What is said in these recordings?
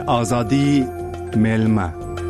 آزادی میلمه.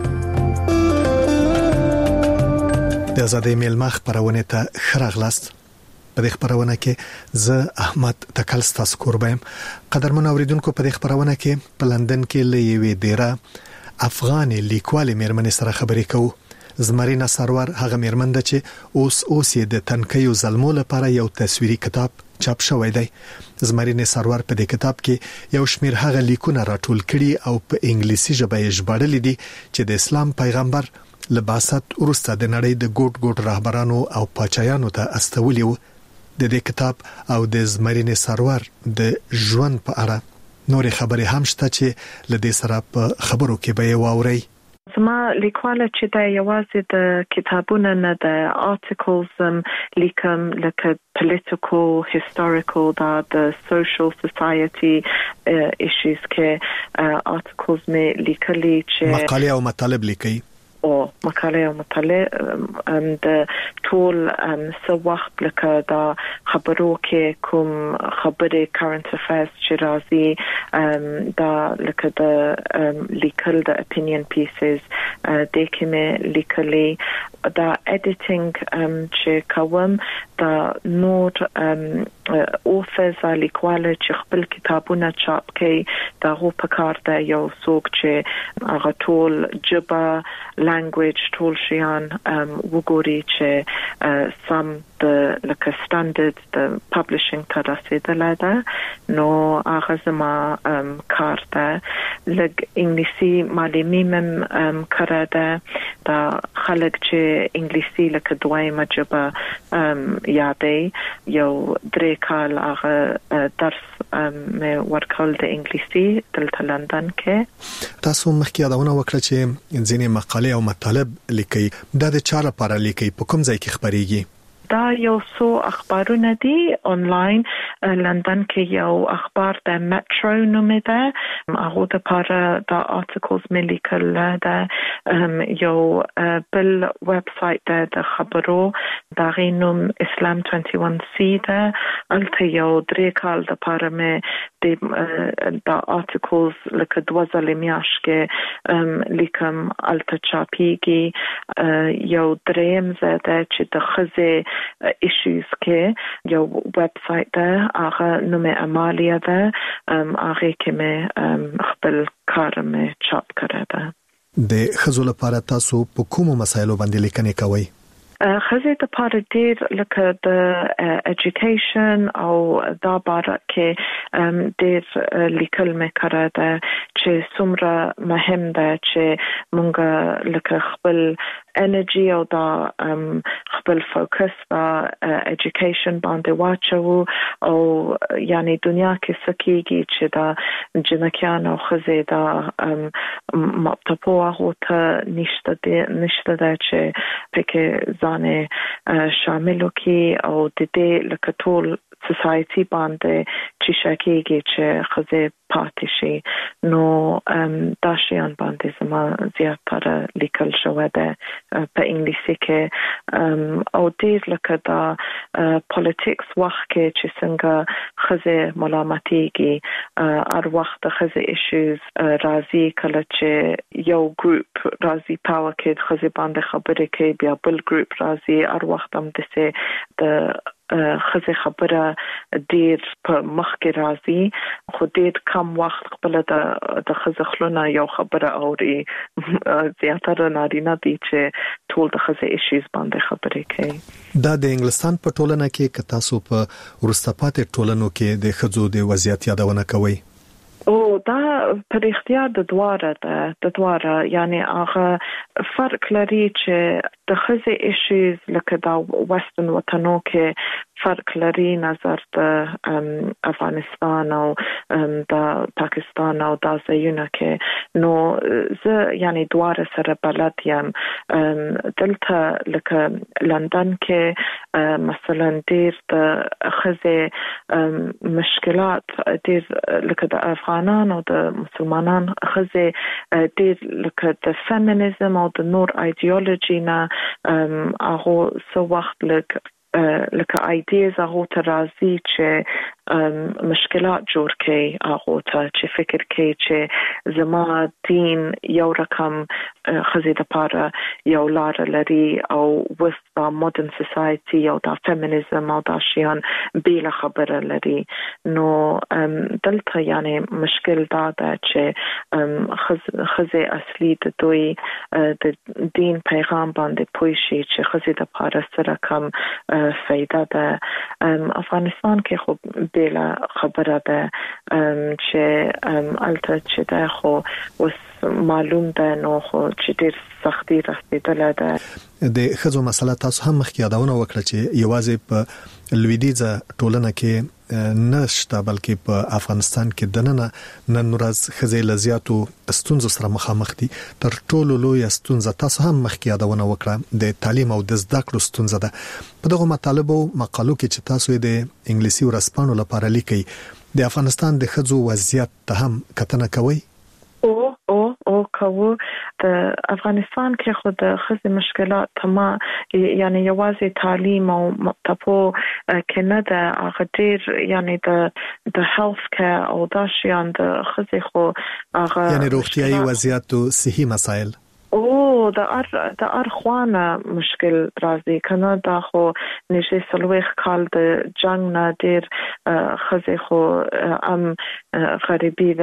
د آزادی میلمه خبرونه ته خراغلاست. په دې خبرونه کې زه احمد تکل ستاسو کوربم. قدرمن اوریدونکو، په دې خبرونه کې په لندن کې لوي ډیره افغان لیکوال میرمن سره خبرې کوو. زمرینا سرور هغه میرمن ده چې اوس یې د تنکیو ظلمو لپاره یو تصویري کتاب چاپ شوی دی. زمرینا سرور په دې کتاب کې یو شمېر هغه لیکونه راټول کړي او په انګلیسي ژبه یې ژباړلي دي چې د اسلام پیغمبر لباست ورسته د نړۍ د ګوټ رهبرانو او پاچایانو ته استولي وو. د دې کتاب او د زمرینا سرور د ژوند په اړه نورې خبرې هم شته چې لدې سره په خبرو کې به واوري. زما لیکواله چې د یوازې د کتابونو نه د articles لیکم، لکه political, historical، د social society issues کې articles مې لیکلي چې مقاله او مطالب لیکي او مقاله او مطالب د ټول سو وخت لکه دا خبرو کې کوم خبره current affairs چې راځي دا لکه د لیکل د opinion pieces د کومه لیکلي دا editing چې کوم دا نور authors لیکواله چې خپل کتابونه چاپ کوي دا هو په کار ده یو څوک چې هغه ټول جبه language ټول شیان وګوري چې some the like a standard the publishing ته رسیدلی ده. نو هغه زما کار ده. لږ انګلیسي معلومي مم کړه ده. دا خلک چې انګلیسي لکه دویمه ژبه یادې یو 3 کال هغه درس مې ورکول د انګلیسي دلته لندن کې. تاسو مخکې یادونه وکړه چې ځینې مقالې او مطالب لیکي. دا د چا لپاره لیکي؟ په کوم ځای کې خبريږي؟ دا یو څو اخبارونه دي آنلاین. لندن کې یو اخبار د مترو نوم ده. هغه د لپاره دا articles مې لیکل ده. یو بل ویب سایټ ده د خبرو دا غینوم اسلام 21c ده. الته یو 3 کال د لپاره مې دا articles لکه 2000 میاش کې لیکم الته چاپیږي. یو دریم زده چې د خزه issues کې یو ویب سایټ ده هغه نوم امالیا ده. هغه کې مې خپل کار مې چاپ کړی ده. د خزو لپاره تاسو په کومو مسایلو باندې لیکنې کوئ؟ خزه د پاره ډیر لکه د education او دا باره کې ډیر لیکل مې کړه ده چې څومره مهم ده چې مونږ لکه خپل energy او دا خپل فوکس په education باندې واچو او یعنی دنیا کې سکیږي چې دا جنکیان او خزه دا مطلب هغه نشته ده چې پکې ځانه شاملو کې او د دې لکه ټول سوسايټي باندې چې شکیږي چې خزه پاتې شي. نو دا شیان باندې زما زیاتره لیکل شوی ده په انګلیسي کې او ډیر لکه دا politics وخت کې چې څنګه خزه ملامتيږي هر وخت خزه issues راځي کله چې یو ګروپ راځي پاور کې خزه باندې خبرې کوي بیا بل ګروپ راځي هر وخت هم د خزه خبره ډیر په مخ کې راځي خو ډیر کم وخت خپل د خزه خلونه یو خبره اوري. زیاتره نارینه دي چې ټول د خزه issues باندې خبرې کوي. دا د انګلستان په ټولنه کې که تاسو په وروسته پاتې ټولنو کې د خزو د وضعیت یادونه کوئ؟ او دا په اختیار د دواره یعنی هغه فرق لري چې د خزه issues لکه دا وسترن وطنو کې فرق لري نظر د افغانستان او د پاکستان او د ځایونو کې. نو زه یعنی دواره سره بلد یم. دلته لکه لندن کې مثلا ډیر د خزه مشکلات ډیر لکه د افغانان او د مسلمانان خزه ډیر لکه د فيمينيزم او د نور ایديولوژي نه هغه سو وخت لکه لکه ایدیز هغه ته راځي چې مشکلات جوړ کړي هغه ته چې فکر کوي چې زما دین یو رقم خزي د پاره یو لار لري او with modern society او دا feminism او دا شیان بیل خبره لري نو دلته یعنی مشکل دا ده چې خزي اصلي د دوی د دین پیغام باندې پوي شي چې خزي د پاره سره کم فایده ده افغانستان کې خو بیل خبره ده چې الته چې ده خو وس معلوم ده نو خو چې ډېر سختي رسیدله ده د خزو مسله تاسو هم مخکې یادونه وکړه چې یوازې په لویدیځه ټولنه کې نشته بلکې په افغانستان کې دننه نن ورځ خزي لزیاتو ستونزو سره مخامخ دي تر ټولو لوی ستونزه تاسو هم مخکې یادونه وکړه د تعلیم او د زده کړو ستونزه ده په دغه مطالبه او مقالو کې چې تاسو د انګلیسي ورسپانو لپاره لیکي د افغانستان د خزو وضعیت ته هم کتنه کوي او کوو د افغانستان کې خو د خزي مشکلات تما یعنی یوازې تعلیم او مکتبو کې نه ده هغه ډېر یعنی د هیلث کیر او دا شیان د خزي خو هغه یعنی روغتیايي وضعیت او صحي مسایل او د ارخوانه مشکل راځي کنه دا خو نشي سلوخ کال د جنگ نه ډېر خزي خو غریبي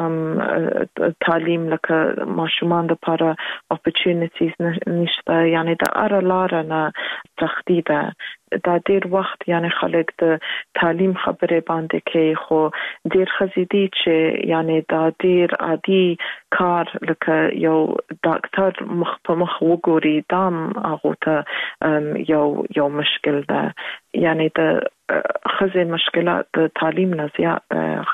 ده تعلیم لکه ماشومان د لپاره opportunities نشته یعنی د لار نه سختی ده دا ډېر وخت یعنی خلک د تعلیم خبره باندې کې خو ډېر خزيدي چې یعنی دا ډېر عادي کار لکه یو ډاکټر مخ په مخ وګوري دام هغه ته یو مشکل ده یعنی د خزي مشکلات د تعلیم نه زیات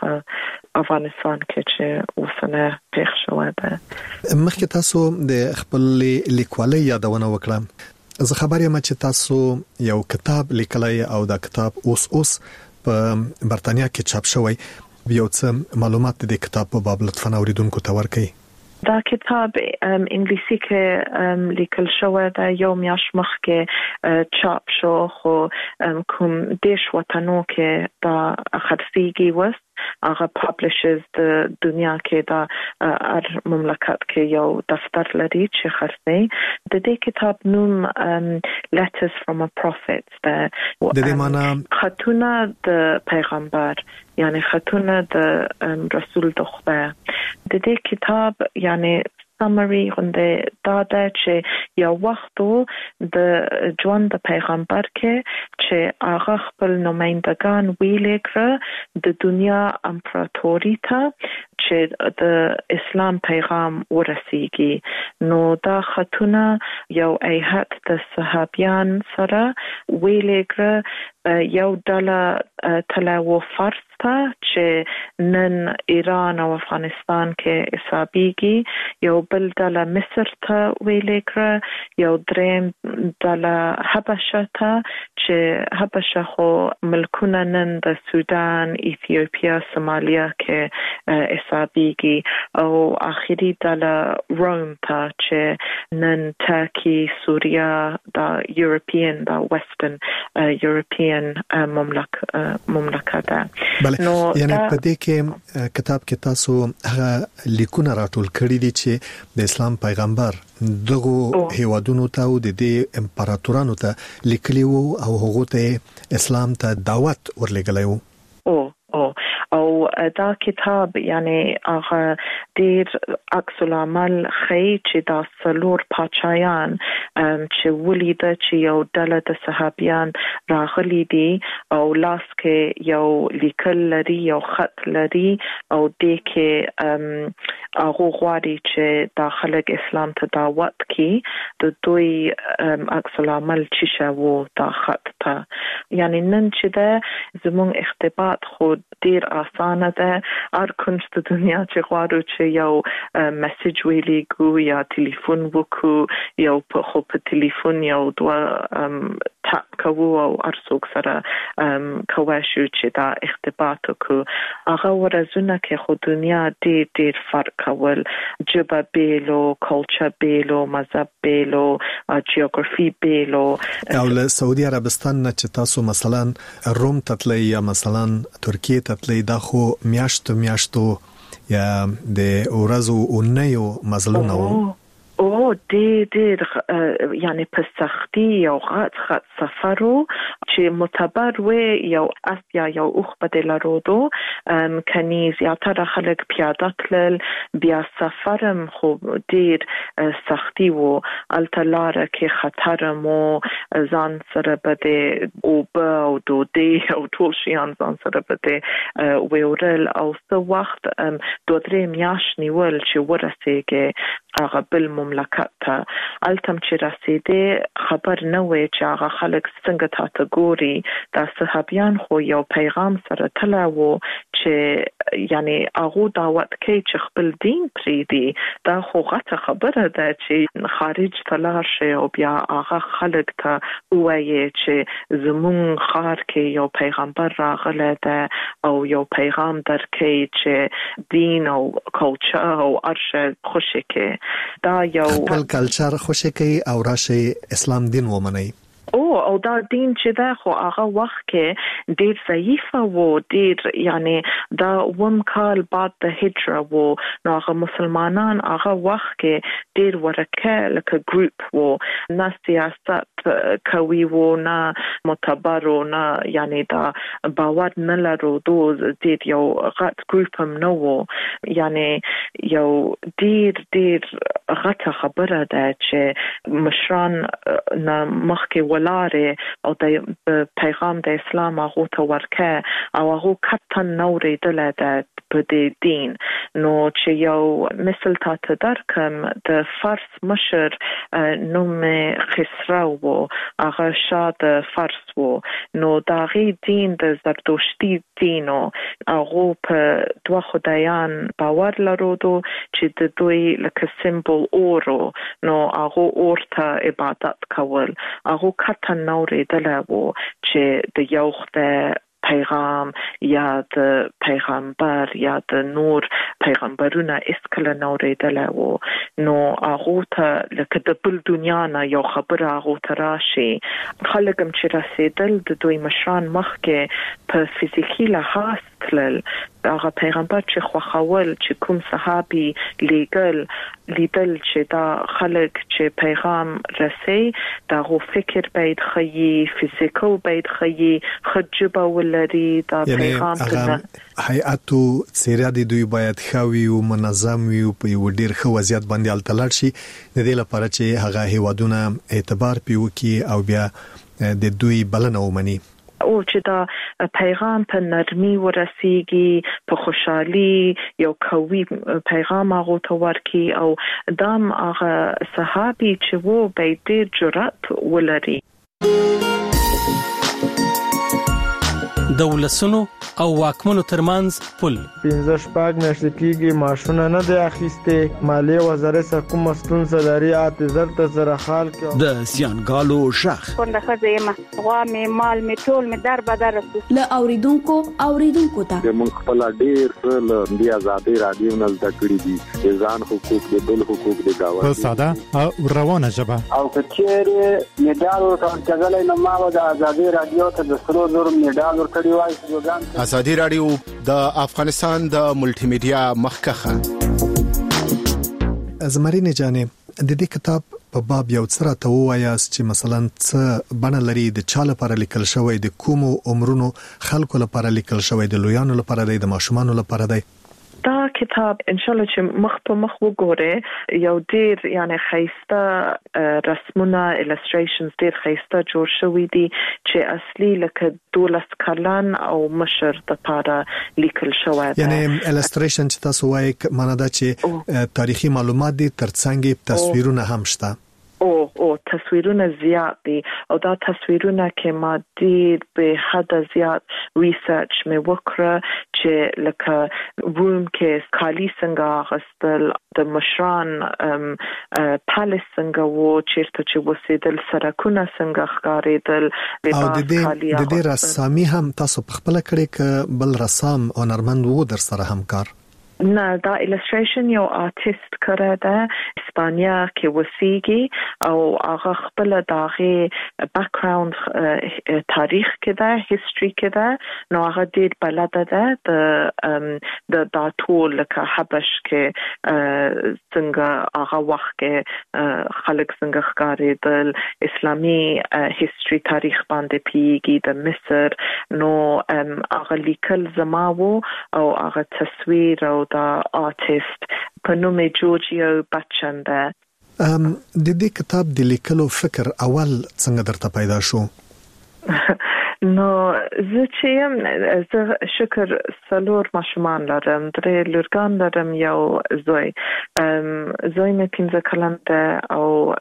افغانستان کې چې اوسنه پېښ شوه ده مخکې تاسو د خپل لیکوالۍ یادونه وکړه زه خبر یم چې تاسو یو کتاب لیکلی او دا کتاب اوس په برتانیا کې چاپ شوی یو څه معلومات د کتاب په باب لطفاً اوریدونکو ته ورکړئ دا کتاب انګلیسي کې لیکل شوی دا یو میاشت مخکې چاپ شو خو کوم دیش وطنو کې دا خرڅیږي وس هغه پابلشرز د دنیا کې دا هر مملکت کې یو دفتر لري چې خرڅي د دې کتاب نوم Letters from a Prophet د دې معنی خطونه د پیغمبر یعنی خطونه د رسول د خدای د دې کتاب یعنی summary غونډه دا ده چې یو وختو د ژوند د پیغمبر کې چې هغه خپل نمائندگان ویلې کړ د دنیا امپراتوري ته چې د اسلام پیغام ورسیږي نو دا خطونه یو ایهات د صحابیان سره ویلې کړ یو ډله تلاو فرض ته چې نن ایران او افغانستان کې حسابيږي یو بل ډله مصر ته ویلې کړ یو دریم ډله حبشه ته چې حبشه خو ملکونه نن د سودان ایتیوپیا سومالیا کې حسابيږي او اخیری ډله روم ته چې نن ترکی سوریا دا یورپین دا وسترن یورپین مملکت بله یعنی په دې کې کتاب کې تاسو هغه لیکونه راټول کړی دي چې د اسلام پیغمبر دغه هیوادونو ته او د دې امپراتورانو ته لیکلی وو او هغه ته اسلام ته دعوت ورلګلی وو او دا کتاب یعنی هغه ډیر عکس العمل خی چې دا څلور پاچایان چې ولید چې یو ډله د صحابیان راغلي دي او لاس کې یو لیکل لري یو خط لري او د کې هغه غواړي چې داخله اسلام ته دعوت کړي د دوی عکس العمل چې شاو دا خط ته یعنی نن چې دا زموږ اختباط خو ډیر آسانه ده هر کنج د دنیا چې غواړو چې چې یو میسج ویلیږو یا ټلیفون وکړو یو په ټلیفون یو دوه ټاپ کوو او ارڅوک سره کوي چې دا ارتباط وکړو هغه ورځونه کې خو دنیا ډېر فرق کول جبه بیلو کلچر بیلو مذهب بیلو جیوغرافي بیلو او له سعودي عربستان نه چې تاسو مثلا روم تتلی یا مثلا ترکیه تتلی دا خو میاشتو یا د ورځو اونیو مزلونه وو ډېر یعنی په سختي یو غټ سفرو چې معتبر وي یو اسیا یو اوخ بدل رودو کني زیاتره خلک پیاده تلل بیا سفرم خو ډېر سختي وو التلاره کې خطر مو ځان سره بده او دودي او ټول شیان ځان سره بده ویورل او څو وخت 2-3 میاشتې ول چې ورسېږي هغه بل مملکت ته التم چې رسیدې خبر نه وي چې هغه خلک څنګه تاسو ګوري د صحابيان خو یو پیغام سره تلاو چې یعنی هغه دعوت کوي چې خپل دین پریدي دا خو غته خبره ده چې خارج تلار شي او بیا هغه خلک ته وایي چې زمون خار کې یو پیغمبر راغله ده او یو پیغام درکې چې دین او کلچر او ارشه خوشی کې دا یو خپل کلچر خوشی کوي او راشي اسلام دین ومني او دا دین چې دا خو هغه وخت کې ډیر ضعیف وو ډیر یعنی دا وم کال بعد د هجره وو نو هغه مسلمانان هغه وخت کې ډیر ورکه لکه ګروپ وو نه سیاست کوي وو نه معتبر نه یعنی دا باور نه لرو دوز ډیر یو غټ ګروپ هم نو وو یعنی یو ډیر غټه خبره ده چې مشران نه مخکې ولاره او د پیغام د اسلام هغه ته ورکه او هغه کتن نورې دلته په دې دین نو چې یو مثال ته درکم د فارس مشر نوم خسرو وو هغه شاد فارس وو نو دا غي دین د زرتشتي دینو هغه په دوه خدایان باور لرودو چې د دوی لکه سمبول اورو نو هغه اورته عبادت کول هغه کتن نورې دلته وو چې د یو خدای پیغام یا د پیغمبر یا د نور پیغمبرونه اسکل نوریدله وو نو هغه ته لکه د بل دنیا نه یو خبره هغه ته راشي خلکم چې رسیدل د دوی مشران مخکې په فزیکی لحاظ تلل هغه پیغمبر چې خوخول چې کوم صحابي لیدل چې دا خلک چې پیغام رسي دا غو فکر باید خي فزیکل باید خي خجبه ولري دا پیغام ته هيئاتو سیرا دی دوی باید خوي او منظم وي په یو ډیر خو وضعیت باندې التلل شي د دې لپاره چې هغه هیوادونه اعتبار پیوکي او بیا د دوی بلنه ومني او چې دا پیغام په نرمي ورسیږي په خوشحالي یو کوي پیغام هغه ته ورکی او دام هغه صحابي چې وو به ډیر جرأت ولري دولسونو او واکمنو ترمنځ پل 15 میاشتې کېږي ماشونه نه دی اخیسته مالی وزارت سره کوم ستونزه لري اعتذار ته سره حال کې د سیانګالو شخ څنګه خزه غوا می مال می ټول می در بدر له اوریدونکو ته موږ خپل ډیر څه د آزادۍ رادیو نه زده کړی دي ځان حقوق د بل حقوق د گاوه په ساده او روانه ژبه او کچېره میډال ورکړل نو ما د آزادۍ رادیو ته د سرو زر میډال ورکړی وای ازادي رادیو د افغانستان د ملټي میډیا مخکخه زمرینه جانې د دې کتاب په باب یو څه ته وایاست چې مثلا څه بڼه لري د چا لپاره لیکل شوی د کومو عمرونو خلکو لپاره لیکل شوی د لویانو لپاره د ماشومانو لپاره دی دا کتاب ان شاء الله چې مخ په مخ وګوره یو ډیر یعنی خیسته رسمونه illustrations ډیر خیسته جوړ شوی دي چې اصلي لکه 12 کلن او مشر د پاره لیکل شوی دی یعنی illustration چې تاسو وایي معنی دا چې تاریخي معلومات دي ترڅنګ تصویرونه هم شته او تصویرونه زیات دي او دا تصویرونه کې ما ډیر به حد زیات ریسرچ مې وکړه چې لکه روم کې کالی څنګه غستل د مشران پالیس څنګه وو چیرته چې وسیدل سرکونه څنګه ښکارېدل او د دې رسامي هم تاسو په خپل کړی ک بل رسام او نرمند وو در سره همکار نه دا illustration یو آرټیست کړه ده اسپانیا کې وسیږي او هغه خپل داغه بیک گراوند تاریخ کې ده هیستوري کې ده نو هغه ډیر بلد ده د ټول لکه حبش کې څنګه هغه وخت کې خلک څنګه ښکارېدل اسلامي هیستوري تاریخ باندې پیږي د مصر نو هغه لیکل زماو او هغه تصویر او دا آرټیست په نوم جورجیو بچن ده د دې کتاب د لیکلو فکر اول څنګه درته پیدا شو نو زه شکر سلور ماشومان لرم درې لورګان لرم یو زوی مې 15 کلن ده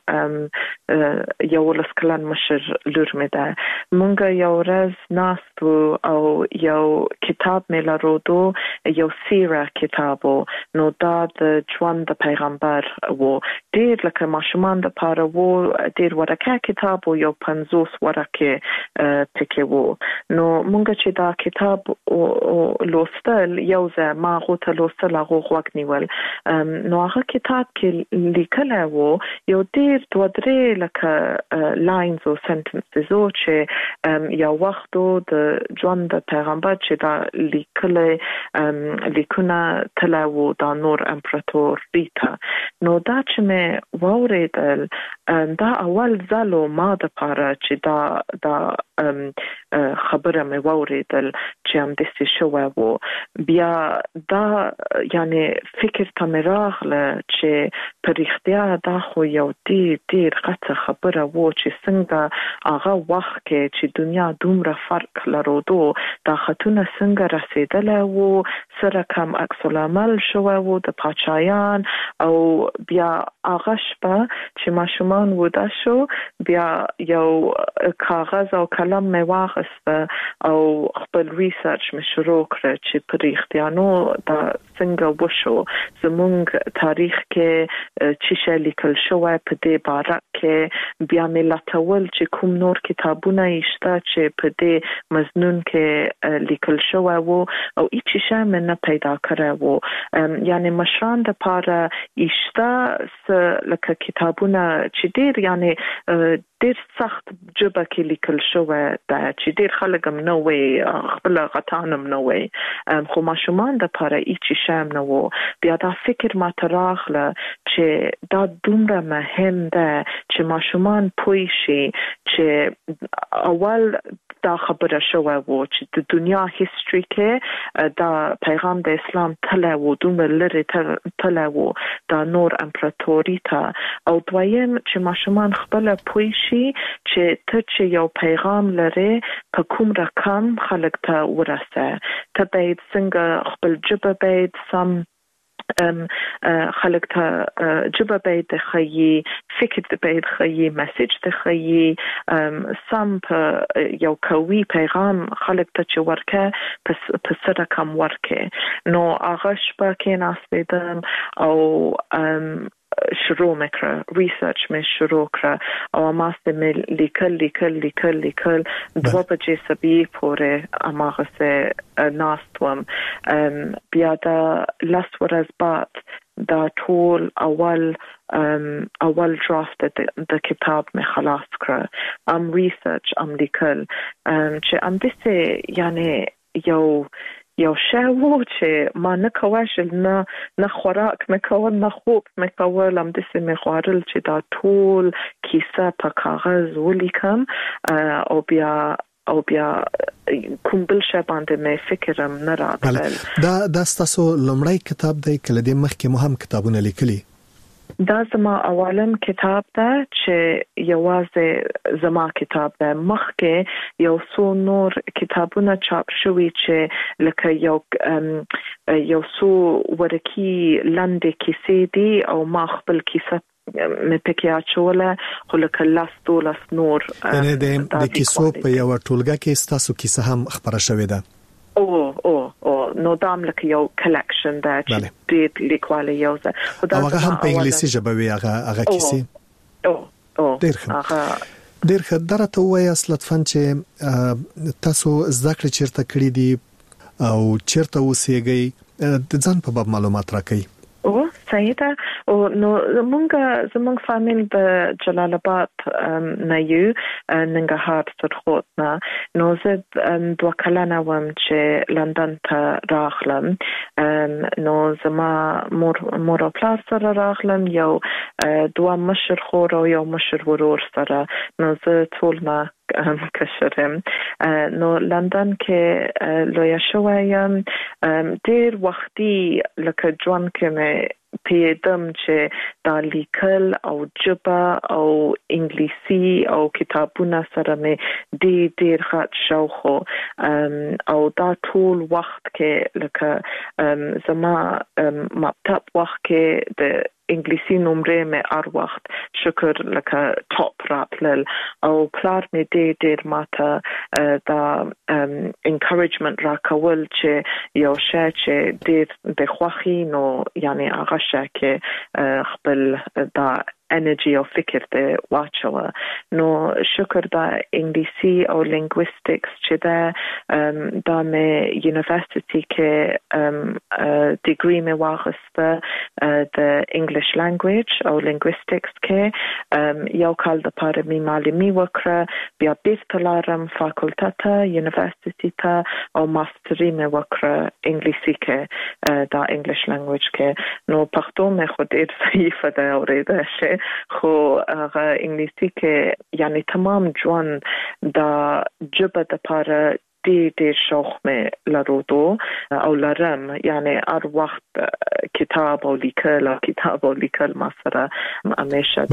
او یو لس کلن مشر لور مې ده مونږ یو ورځ ناستو او یو کتاب مې لرودو یو سیره کتابو نو دا د ژوند د پیغمبر وو ډیر لکه ماشومان د پاره وو ډیر ورکه کتابو یو 50 ورکه تکي وو نو مونږ چې دا کتاب لوستل یو ځای ما غوته لوستل هغه وخت نیول نو هغه کتاب کې لیکل وو یو ډیر دوه درې لکه لاینز او سنټنسز او چې یو وخت د ژوند د پیغمبر چې دا لیکونه تلاو دا نور امپراتور ریتا نو دا چې مې ووریدل دا اول ځلو ما د پاره چې دا خبره مې ووریدل چې هم د څه شو وو بیا دا یعنی فکر ته مې راغله چې په رښتیا دا خو یو ډیر غټه خبره وو چې څنګه هغه وخت کې چې دنیا دومره فرق لرودو دا خطونه څنګه رسیدل وو سره کم عکس العمل شو وو د پاچایان او بیا هغه شپه چې ماشومان ودا شو بیا یو کاغذ او قلم مې واخیسته او خپل ریسرچ مې شروع کړ چې په رښتیا نو دا څنګه وشو زموږ تاریخ کې چې شې لیکل شوی په دې باره کې بیا مې لټول چې کوم نور کتابونه شته چې په دې مضمون کې لیکل شوی وو او هیڅ شی مې نه پیدا کړی وو یعنی مشران د پاره شته لکه کتابونه چې ډیر یعنی ډیر سخت جبه کې لیکل شوی دا چې ډیر خلک هم نه وي خپل غټانم نه وي خو ماشومان د پاره هیڅ شی نه وو بیا دا فکر ما تراغله چې دا دومره مهم ده چې ماشومان پوه شي چې اول دا خبره شوی وو چې د دنیا هیستوري کې دا پیغام د اسلام تلو دومره لري تلو دا نور امپراتوري ته او دویم چې ماشومان خپل پوه شي چې ته چې یو پیغام لري په کوم رقم خلک ته ورسه ته باید څنګه خپل جبه باید سم خلق ته جبه باید خیي فکر باید خیي میسج ته خیي سم په یو کوي پیغام خلق ته چې ورکه په سره کم ورکه نو هغه شپه کې ناستم او شروع مکړه ریسرچ مې شروع کړه او ما ستې لیکل دوه بجې سبي پورې اماغه سه ناستوم بیا دا لاس ورځ بعد دا ټول اول درافت د کتاب مې خلاص کړه ریسرچ لیکل چې دسه یعنی یو شی وو چې ما نه کواشل نه خوراک مې کول نه خوب مې کول هم دسه مې خوارل چې دا ټول کیسه په کاغذ ولیکم او بیا کوم بل شی باندې مې فکرم نه راغله دا تاسو لومړی کتاب دی کله د مخکې مهم کتابونه لیکلي دا زما اولم کتاب ده چې یوازې زما کتاب ده. مخکې یو څو نور کتابونه چاپ شوي چې لکه یو څو ورکی لاندې کیسې دي او ما خپل کیسه مې پکې اچوله خو لکه لاس دولس نور یعنی د کیسو په یو ټولګه کې تاسو کیسه هم خبره شوې ده. نو دام لکه یو کلیکشن ده چې ډېر لیکواله یو ځای هغه هم په انګلیسي ژبه وي هغه کیسې ډېر ښه درته وایي لطفاً چې تاسو زده کړې چیرته کړې دي او چیرته اوسېږئ د ځان په باب معلومات راکړئ. صحیح او نو زمونږ فامیل د جلال آباد نه یو ننګرهار سرخوت نه نو زه 2 کلنه وم چې لندن ته راغلم. نو زما مور او پلار سره راغلم یو 2 مشر خور او یو مشر ورور سره نو زه ټول نه کشرم. نو لندن کې لویا شویم ډېر وختي لکه ژوند کې مې پیدم چې دا لیکل او ژبه او انګلیسي او کتابونه سره مې ډېر غټ شوق او دا ټول وخت کې لکه زما مکتب وخت کې د انګلیسي نمرې مې هر وخت شکر لکه ټاپ راتلل او پلار مې ډېر ماته دا انکریجمنت راکول چې یو شی چې ډېر د خوښي نو یعنی هغه شی کې خپل دا انرژي او فکر ته واچوه. نو شکر دا انګلیسي او لینګویستکس چې دا مې یونیورسيټي کې ډیګري مې واخیسته د انګلیش لانګویج او لینګویستکس کې یو کال د پاره مې معلمي وکړه بیا بیرته لاړم فاکولټه ته یونیورسيټي ته او ماستري مې وکړه انګلیسي کې دا انګلیش لانګویج کې. نو پښتو مې خو ډېر ضعیفه ده اورېدل شي خو هغه انګلیسي کې یعنی تمام ژوند دا ژبه د پاره ډېر شوق مې لرودو او لرم یعنی هر وخت کتاب او لیکل ما سره همیشه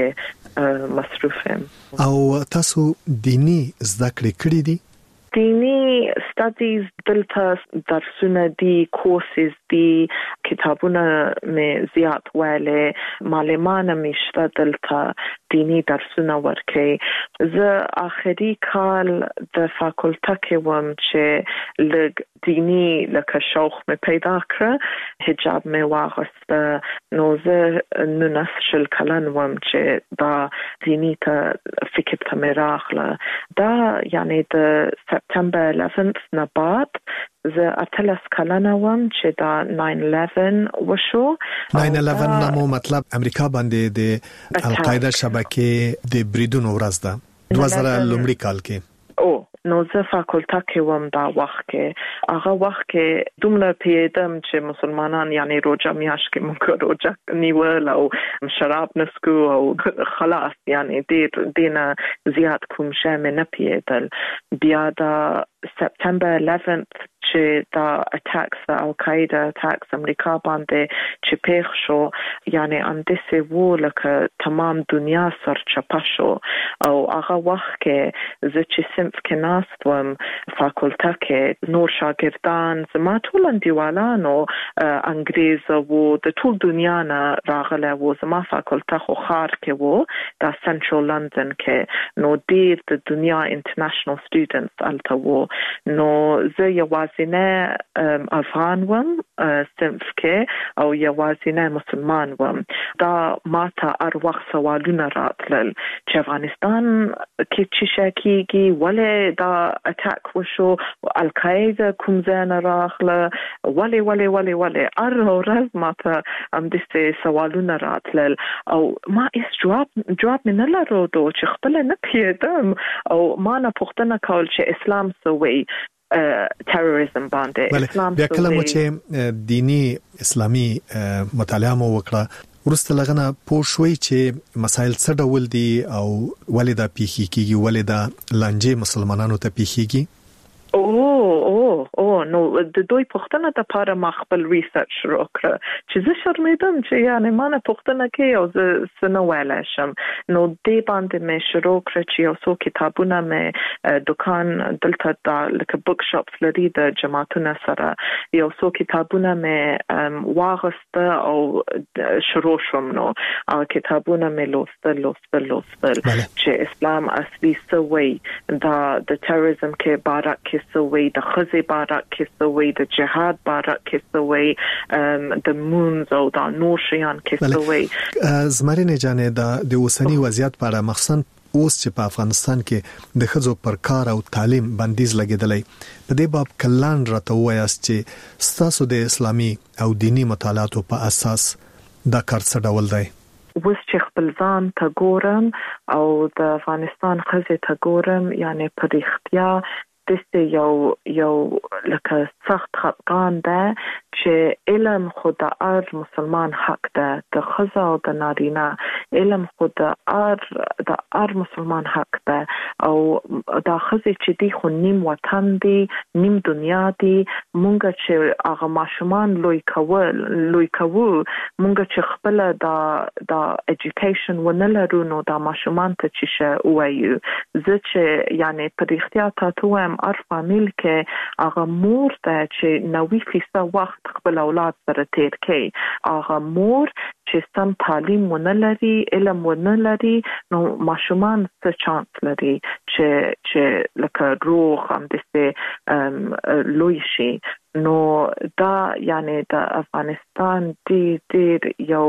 کې مصروف یم. او تاسو دینی زده کړې کړې دي؟ دینی ستادیز دلته درسونه دي کورسز دي کتابونه مې زیات ویلې معلمانه مې شته دلته دینی درسونه ورکې. زه آخري کال د فاکولټه کې وم چې لږ دینی لکه شوق مې پیدا کړ حجاب مې واغسته نو زه 19 کلن وم چې دا دینی ته فکر ته مې راغله دا یعنی د سپتمبر 11 نه بعد زه 18 کلنه وم چې دا 9/11 وشو. 9/11 نامو مطلب امریکا باندې د القاعده شبکې د بریدونو ورځ ده 2000 لومړي کال کې. نو زه فاکولټه کې وم دا وخت کې هغه وخت کې دومره پیدم چې مسلمانان یعنی روزه میاش کې موږ روزه نیول او شراب نسکو او خلاص یعنی ډېر دینه زیات کوم شی مې نه پیدل. بیا دا سپتمبر 11 چې دا اٹیکس دا القاعده اٹیکس امریکا باندې چې پیښ شو یعنی اندسه وو لکه تمام دنیا سرچپه شو او هغه وخت کې زه چې صنف کې ناست وم فاکولټه کې نور شاګردان زما ټول انډیوالانو انګریز وو د ټول دنیا نه راغله وو. زما فاکولټه خو ښار کې وو دا سنټرل لندن کې نو ډېر د دنیا انټرنیشنل سټوډنټس الته وو. نو زه یوازینه افغان وم صنف کې او یوازینه مسلمان وم. دا ماته هر وخت سوالونه راتلل چې افغانستان کې څه شي کېږي ولې دا اٹیک وشو القاعده کوم ځای نه راغله ولې هر ورځ ماته هم د سوالونه راتلل او ما هیڅ جواب نه لرلو چې خپل نه پیدم او ما نه پوښتنه کول چې اسلام څه وایي تروریزم باندې اسلام بیا کله مو چې دینی اسلامي مطالعه مو وکړه ورسته لغنه پوه شوي چې مسائل څه ډول دي او ولې دا پیښې کیږي ولې دا لانجې مسلمانانو ته پیښېږي؟ نو د دوی پښتنه د پاره ما خپل ریسرچ وکړ چې زه شرمېدم چې یعنی ما نه پښتنه کې او زه سنو ولاشم نو دې باندې مې شروع کړ چې یو څو کتابونه مې دکان دلته لکه بوک شاپس لري د جماعتونو سره یو څو کتابونه مې واغسته او شروع شوم نو کتابونه مې لوستل چې اسلام اصلي سوي د تروریزم کې بارک کې سوي د خزي بارک کې سوي د جهاد بارک کې سوي د مونز او د نورشیان کې سوي زمرینه جانې د اوسنی وضعیت په اړه مخصوصا اوس چې په افغانستان کې د خزو پر کار او تعلیم بندیز لګیدلې په دې باب کلان راته وایاست چې ستاسو د اسلامي او دینی مطالعاتو په اساس دا کار څه ډول دی وس چې خپل ځان ته ګورم او د افغانستان خزه ته ګورم یعنی په اختیا د یو لکه سخت خفقان ده چې علم خود ار مسلمان حق ده د خزه او د نارینه علم خود ار مسلمان حق ده او دا خزه چې دی خو نیم وطن دی نیم دنیا دی مونږ چې هغه ماشومان لوی کوو مونږ چې خپل دا اډوکیشن ونلرو نو دا ماشومان ته چې وایو زه چې یعنی په اختیا تاسو ار فامیل کې هغه مور ته چې 90% وخت خپل اولاد سره تیر کوي هغه مور چې سم تعلیم ونلري علم ونلري نو ماشومان څه چانس لري چې لکه روغ هم دسته لوی شي نو دا یعنی د افغانستان ډیر یو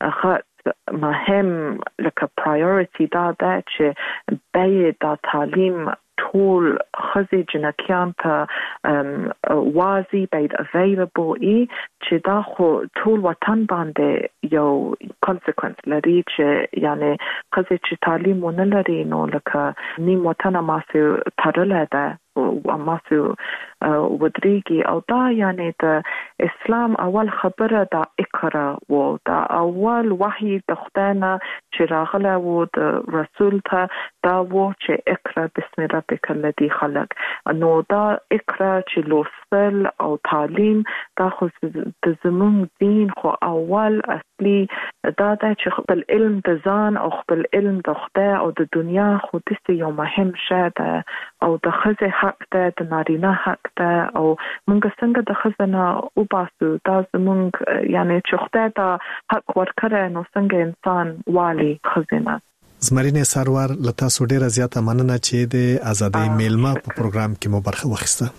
مهم لکه پرایورټي دا ده چې به دا تعلیم ټول خزي جنکیان ته واضح باید available چې دا خو ټول وطن باندې یو consequence لري چې یعنی خزي چې تعلیم ونلري نو لکه نیم وطن ماسه تړلې ده او ماسه ودريږي او دا یعنی د اسلام اول خبره دا اقرا و دا اول وحي د خدای نه چې راغله و د رسول ته دا و چې اقرا بسم ربک الذی خلق نو دا اقرا چې لوستل او تعلیم دا خو د زموږ دین خو اول اصلي دا چې خپل علم د ځان او خپل علم د خدای او د دنیا خو د یو مهم شی ده او د خزه حق ده د نارینه حق ده او مونږ څنګه د خزنه او باسو دا زمونږ یعنی چې خدای ته حق ورکړي نو څنګه انسان والی خزنه زمرینه سرور لتا سو ډیره زیاته مننه چې د ازادي میلمه په پروګرام کې مو برخه واخیسته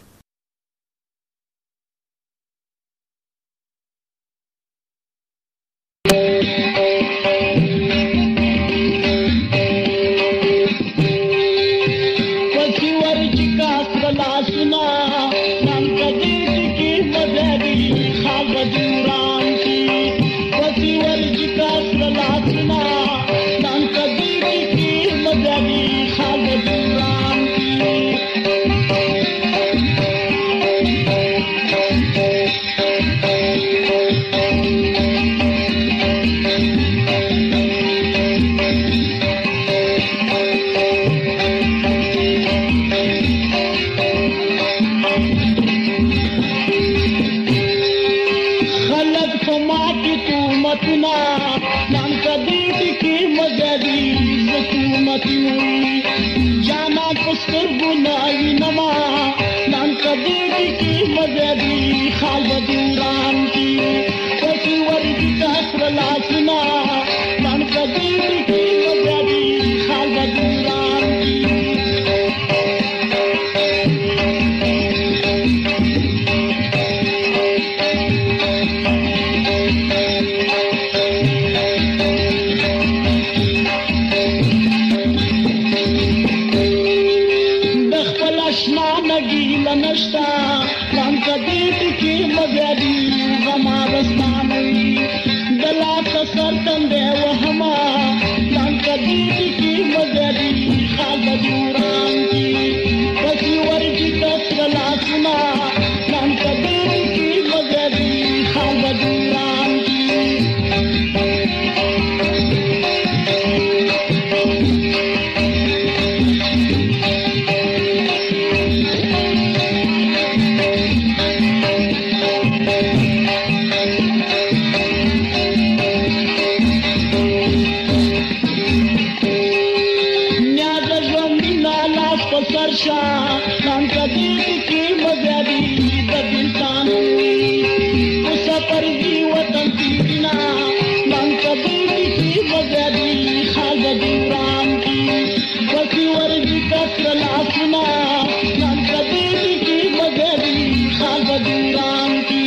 بدوران کی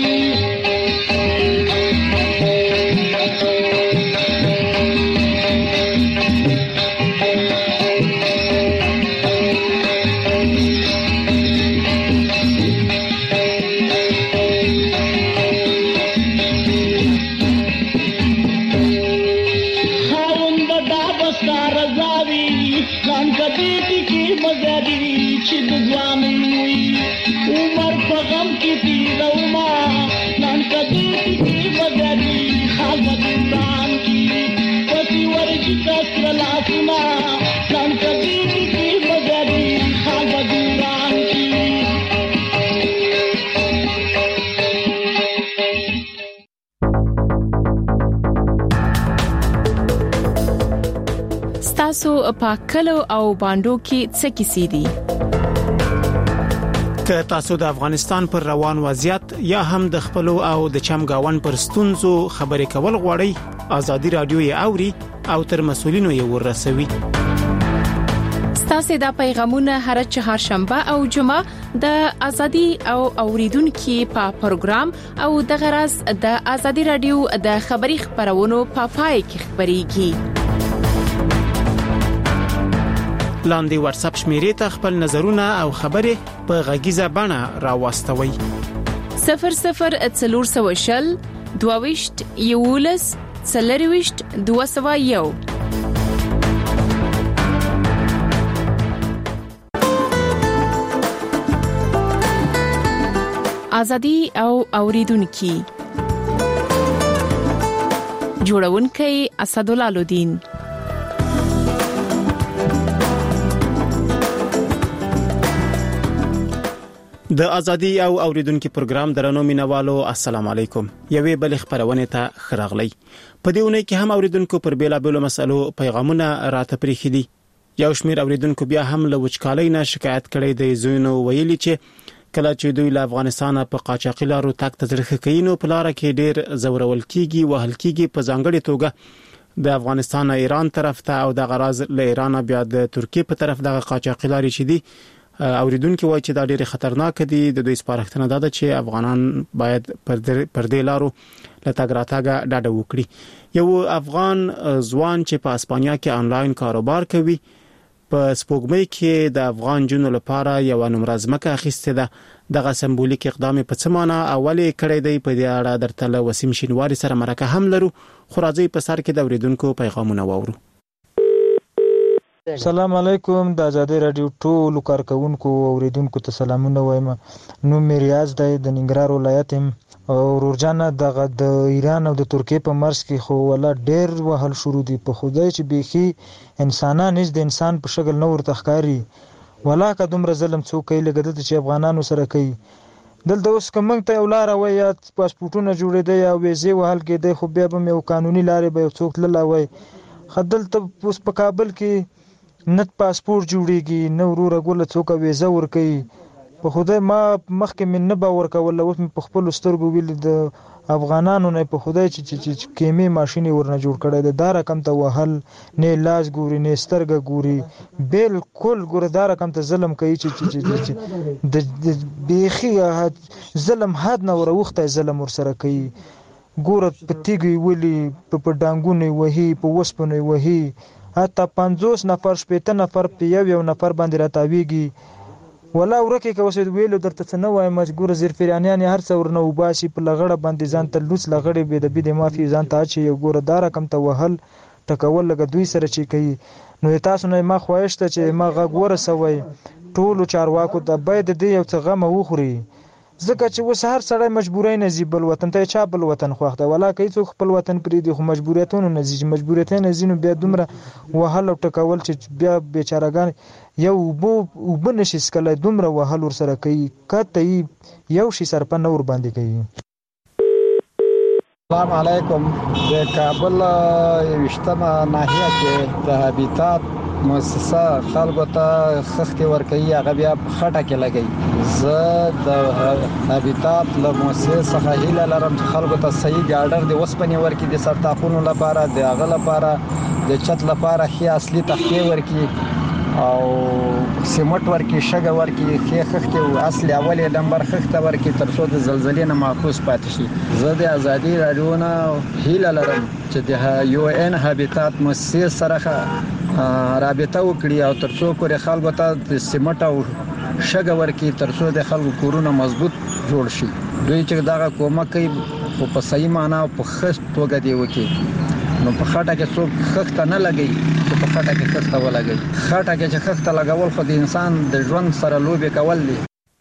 تاسو په کلو او باندو کې څه کیسې دي که تاسو د افغانستان پر روان وضعیت یا هم د خپل او د چمګاون پر ستونزو خبرې کول غواړئ ازادي رادیو یې اوري او تر مسولینو یې ورسوي ستاسو د پیغامونه هر چهارشنبه او جمعه د ازادي او اوریدونکو په پروګرام او د غرض د ازادي رادیو د خبري خبرونو په پای کې خبريږي لاندې واتس اپ شمیرې ته خپل نظرونه او خبرې په غږیزه بڼه راوستوي 0040 22 یولس 201 ازادي او اوریدونکو جوړونکي اسدالله الدین د ازادي او اوریدونکو پروګرام درنو مینوالو السلام علیکم یوې بل خبرونه ته خراغلی په دې ونه کې هم اوریدونکو پر بیلابل مسلو پیغامونه راته پریخي دي یو شمیر اوریدونکو بیا هم له وچکالۍ نه شکایت کړي د زوینو ویلي چې کله چې دوی له افغانستان په قاچاقي لارو تک تزرخه کینو په لار کې ډیر زورول کیږي وهل کیږي په ځانګړي توګه د افغانستان ایران طرف ته او د غراز له ایران بیا د ترکیه په طرف دغه قاچاقي لارې چې دي اوریدونکو وایي چې دا ډېر خطرناک دي د دوی سپارښتنه ده چې افغانان باید پر دې لارو لته راتګه ډاډه وکړي یو افغان ځوان چې په اسپانیا کې انلاین کاروبار کوي په سپوږمۍ کې د افغان جنو لپاره یو نمبر ځمکه اخیسته ده دغه سمبولیک اقدام په څه معنی اولی کړی دی په دې اړه درته له وسیم شینواری سره مرکه هم لرو خو راځي په سر کې د اوریدونکو پیغامونه واورو السلام علیکم د ازادي رادیو ټول کارکونکو اوریدونکو ته سلامونه وایم نو مې ریاض د ننګرهار ولایت او ورجانه د ایران او د ترکیه په مرز کې خو ولا ډیر وهل شروع دي په خدای چې بيخي انسانان هیڅ د انسان په شکل نور تخکاری ولا که دومره ظلم څوک کوي لګد چې افغانانو سره کوي دلته اوس کومنګ ته ولاره وای یا پاسپورتونه جوړې دي او ویزه وهل کې دي خو بیا به یو قانوني لارې به څوک للاوي خدل ته اوس په کابل کې نت پاسپورت جوړیږي نو وروره ګول څوک ویزه ور کوي په خدای ما مخکې من نه باور کول اوس په خپل سترګو ویل د افغانانو نه په خدای چې کیمې ماشين ورنه جوړ کړي د دار کم ته وهل نه لاس ګوري نه سترګه ګوري بالکل ګور دار کم ته ظلم کوي چې د بيخي ظلم حد نه وروخته ظلم ور سره کوي ګور په تیګي ولي په ډانګونه وهي په وسپنه وهي حتی 50 نفر شپته نفر په یو نفر باندې راتاویږي ولا ورکه کوسه ویلو درته څنګه وای مجبور زیر فریانیان هر څور نه وباسي په لغړه باندې ځان ته لوس لغړې به د بده مافي ځان ته چې یو ګور دار کم ته وهل ټکول لګ دوی سره چې کوي نو تاسو نه ما خوښته چې ما غږ ورسوي ټول چارواکو د باید د یو څه غم وخوري ځکه چې وس هر سړی مجبورای نه زی بل وطن ته چا بل وطن خوښته ولا کوي څوک خپل وطن پرې دي خو مجبوریتونه نه زی مجبوریتونه زینو بیا دومره وهل او ټکول چې بیا بیچارهګان یو وبنشي سکله دومره وهل ور سره کوي کته یو شي سرپه نور باندې کوي السلام علیکم د کابل وشتمه ناحیه کې د هابیتات مؤسسه خلکو ته خخکې ورکوي هغه بیا خټه کې لګي زه د هابیتات له مؤسسې څخه هیله لرم چې خلکو ته صحیح ګاډر د وسپنې ورکړي د سرطاقونو لپاره د هغه لپاره د چت لپاره خي اصلي تختې ورکړي او سیمټ ورکی شګه ورکی خخت او اصلي اولي نمبر خخت ورکی تر څو د زلزلې نه محفوظ پاتې شي. زه د ازادي رادیو نه هیله لرم چې د یو ان هابیتات مؤسسې سره رابطه وکړي او تر څو پورې خلکو ته د سیمټ او شګه ورکی تر څو د خلکو کورونه مضبوط جوړ شي. دوی چې دا کومه کوي په صحیح معنا او په ښه توګه دی وکړي. نو په خاطر کې څوک خخته نه لګي چې په خاطر کې خخته ولګي. خاطر کې چې خخته لګول خو د انسان د ژوند سره لوبي کول دي.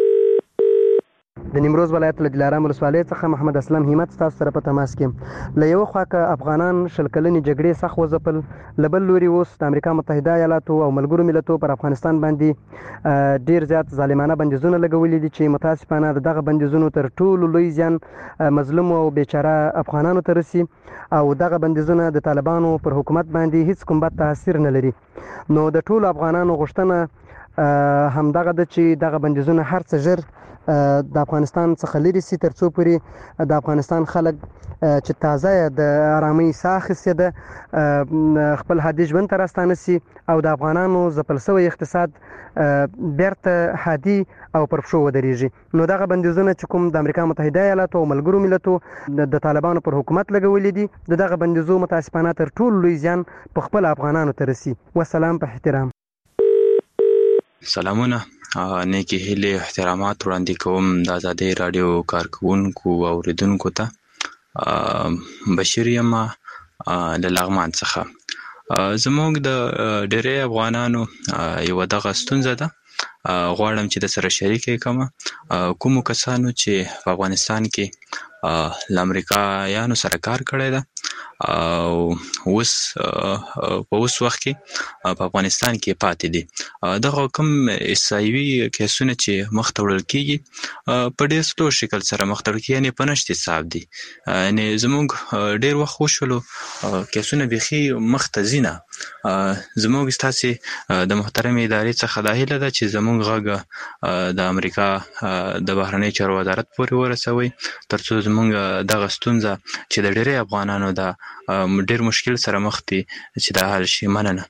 د نیمروز ولایت له دلارام ولسوالۍ څخه محمد اسلام همت تاسو سره په تماس کې. له یو خوا که افغانان شل کلنې جګړې سخت وځپل، له بل لوري اوس د امریکا متحده ایالاتو او ملګرو ملتونو پر افغانستان باندې ډیر زیات ظالمانه بندیزونه لګولي دي چې متاسفانه دغه بندیزونو تر ټولو لوی زیان مظلوم او بیچاره افغانانو ته رسي او دغه بندیزونه د طالبانو پر حکومت باندې هیڅ کوم بد تاثیر نه لري. نو د ټولو افغانانو غوښتنه همدغه ده چې دغه بندیزونه هر څه ژر د افغانستان څخه لري سي تر څو پورې د افغانستان خلک چې تازه د آرامۍ ساه اخیستې ده خپل عادي ژوند ته راستانه سي او د افغانانو ځپل شوی اقتصاد بیرته عادي او پر پښو ودرېږي. نو دغه بندیزونه چې کوم د امریکا متحده ایالاتو او ملګرو ملتونو د طالبانو پر حکومت لګولي دي دغه بندیزو متاسفانه تر ټولو لوی زیان په خپل افغانانو ته رسي. والسلام په احترام. سلامونه، نیکی هیله احترامات وړاندې کوم د آزادۍ رادیو کارکونکو او اوریدونکو ته. بشیر یم له لغمان څخه. زموږ د ډېری افغانانو یوه دغه ستونزه ده، غواړم چې د سره شریکه کوم کومو کسانو چې په افغانستان کې له امریکایانو سره کار کړی ده او اوس په اوس وخت کې په افغانستان کې پاتې دي. دغه کوم عیسایوي کیسونه چې مخ ته وړل کېږي په ډېر سلو شکل سره مخ ته وړل کېږي، یعنې په نشت حساب دي. یعنې زموږ ډېر وخت وشولو کیسونه بیخي مخ ته ځي نه. زموږ ستاسې د محترمې ادارې څخه دا هیله ده چې زموږ غږ د امریکا د بهرنۍ چارو وزارت پورې ورسوي تر څو زموږ دغه ستونزه چې د ډېری افغانانو د ډېر مشکل سره مخ دي چې دا حل شي. مننه.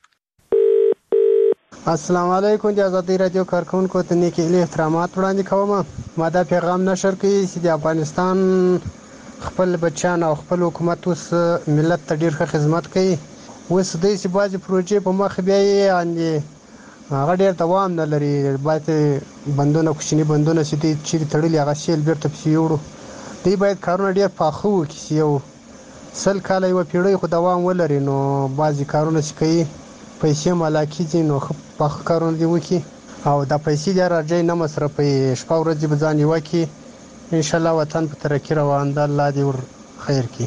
السلام علیکم. د آزادۍ رادیو کارکونکو ته نیک احترامات وړاندې کوم. ما دا پیغام نشر کړی چې د افغانستان خپل بچیان او خپل حکومت اوس ملت ته ډېر ښه خدمت کوي. اوس داسې بعضې پروژې په مخ بیا یې هغه ډېر دوام نه لري. بعضې بندونه کوچني بندونه چې دوی چیرې تړلي هغه سیل بېرته پسې یوړو. دوی باید کارونه ډېر پاخه وکړي چې یو 100 کاله یوه پیړۍ خو دوام ولري. نو بعضې کارونه چې کوي پیسې مالا کېږي نو ښه پاخه کارونه دې وکړي او دا پیسې دې راځي نه مصرفوي. شپه ورځ به ځان یوه کړي. انشاءالله وطن په ترقي روان ده. الله دې ور خیر کړي.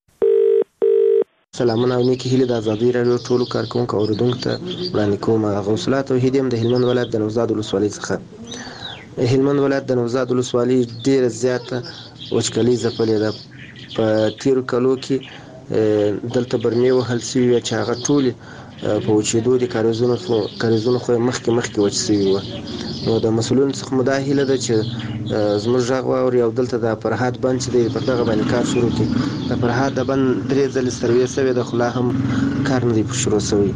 سلامونه او نیکی هیله د آزادۍ رادیو ټولو کارکونکو او اوریدونکو ته وړاندې کوم. غوث الله توحید یم د هلمند ولایت د نوزاد ولسوالۍ څخه. هلمند ولایت د نوزاد ولسوالۍ ډېره زیاته وچکالي ځپلې ده. په تیرو کالو کې دلته برمې وهل سوي چې هغه ټولې په وچېدو دي. کاریزونه خو مخکې وچ سوي وو. نو د مسؤلینو څخه مو دا هیله ده چې زموږ غږ واوري او دلته د فرهاد بند چې دی پر دغه باندې کار شروع کړي. د فرهاد د بند 3 ځلې سروې سوی ده خو لا هم کار نه دی شروع سوی.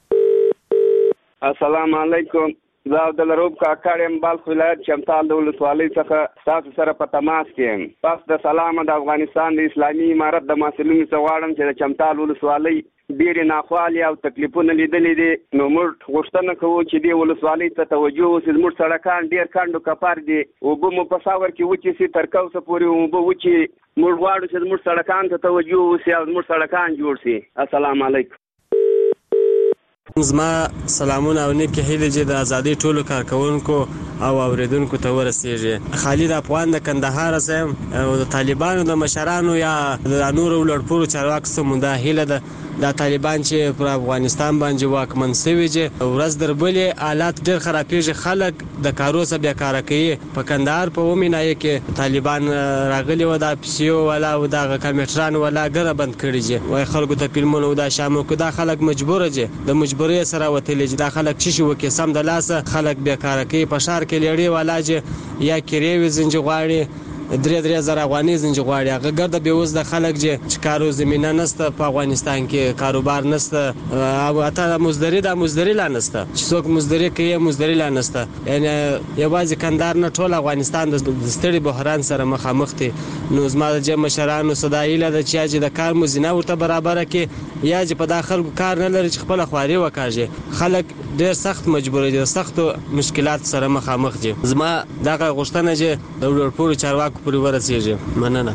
السلام علیکم. زه عبدالرؤف کاکړ یم، بلخ ولایت چمتال د ولسوالۍ څخه تاسو سره په تماس کې یم. پس د سلامه د افغانستان د اسلامي امارت د مسؤلینو څخه غواړم چې د چمتال ولسوالۍ ډېرې ناخوالې او تکلیفونه لیدلې دي. نو موږ غوښتنه کوو چې دې ولسوالۍ ته توجه وشي. زموږ سړکان ډېر کڼ او کپر دي. اوبه مو په ساور کې وچې سي، تر کوسه پورې اوبه وچې. موږ غواړو چې زموږ سړکان ته توجه وشي او زموږ سړکان جوړ شي. السلام علیکم. زما سلامونه او نیکې هیلې چې د ازادۍ ټولو کارکونکو او اوریدونکو ته ورسیږي. خالد افغان د کندهار یم او د طالبانو د مشرانو یا د نورو لوړپوړو چارواکو څخه دا هیله ده دا طالبان چې پر افغانستان باندې واکمن شوي دي ورځ در بلې حالات ډېر خرابېږي. خلک د کارو څخه بیکاره کوي. په کندهار په ومینایه کې طالبان راغلي وو، دا پیسیو والا او دغه کمپیوټران والا ګره بند کړي دي. وایي خلکو ته فلمونه او دا شامو که دا خلک مجبوره دي د مجبورۍ سره وتلي چې دا خلک څه شي وکړي. سم د لاسه خلک بیکاره کوي. په ښار کې لیړې والا چې یا کرې وي زنجي غواړي 3 زره افغانۍ زنج غواړي هغه ګرده به اوس د خلک چې کارو زمينه نشته په افغانستان کې کاروبار نشته او اته مزدوري لا نشته چې څوک مزدوري کوي مزدوري لا نشته یعنی یوازې کندهار نه ټول افغانستان د ستړي بحران سره مخامخ دي نو زما د مشرانو صدایله د چې د کار مزینه ورته برابر کې یا چې په داخل کار نه لري چې خپل خواري وکړي خلک ډېر سخت مجبور دي سخت مشکلات سره مخامخ دي زما دغه غوښتنه چې د ورپور چارواکو پورې ورسیږي مننه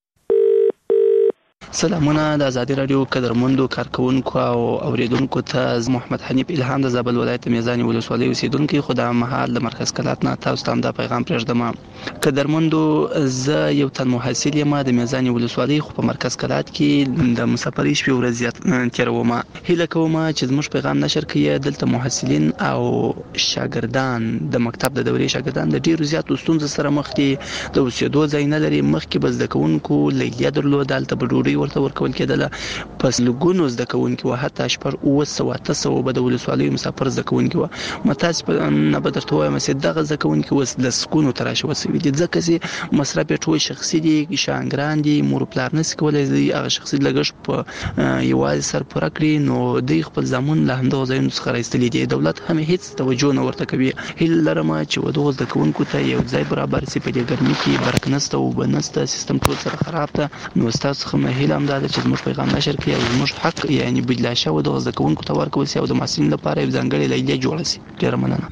سلامونه د ازادي رادیو قدرمندو کارکونکو او اوریدونکو ته محمد حنیف الهام د زابل ولایت میزانی ولسوالۍ اوسیدونکو خدای مهال د مرکز کلات نه تاسو ته د پیغام پرېږدم قدرمندو زه یو تن محصل یم د میزانی ولسوالۍ خو په مرکز کلات کې د مسافرۍ شپې ورځ تیروم هیله کوم چې زموږ پیغام نشر کړئ دلته محصلین او شاګردان د مکتب د دورې شاګردان د ډیرو زیاتو ستونزو سره مخ دي د اوسېدو ځای نه لري مخکې بس د کوونکو لیلیه درلوده دلته په ډوډۍ ورته ورکول کېدله پس لګونو زده کوونکي و حتی شپږ 900 به د ولسوالۍ مسافر زده کوونکي و متاس په نه به درته وایم چې دغه زده کوونکي اوس د سکونو تر راشي وسوي دي ځکه چې مصرف ټول شخصي دي شانګران دي مور پلار نس کولای دي هغه شخصي لګښت په یوازې سر پوره کړی نو د خپل ځامن له همدغه ځایونو څخه راستلي دي دولت هم هیڅ توجه نه ورته کوي هیله لرم چې ودغه زده کوونکو ته یو ځای برابر سي په دې ګرمي کې برق نسته او بنسته سیستم ټول سره خراب ده نو تاسو هم هیله هم ده چې زموږ پیغام نشر کړي او زموږ حق یعنی بدلا شو د زده کوونکو ته ورکول سي او د محصلین لپاره یو ځانګړی لیلیه جوړه سي ډیر مننه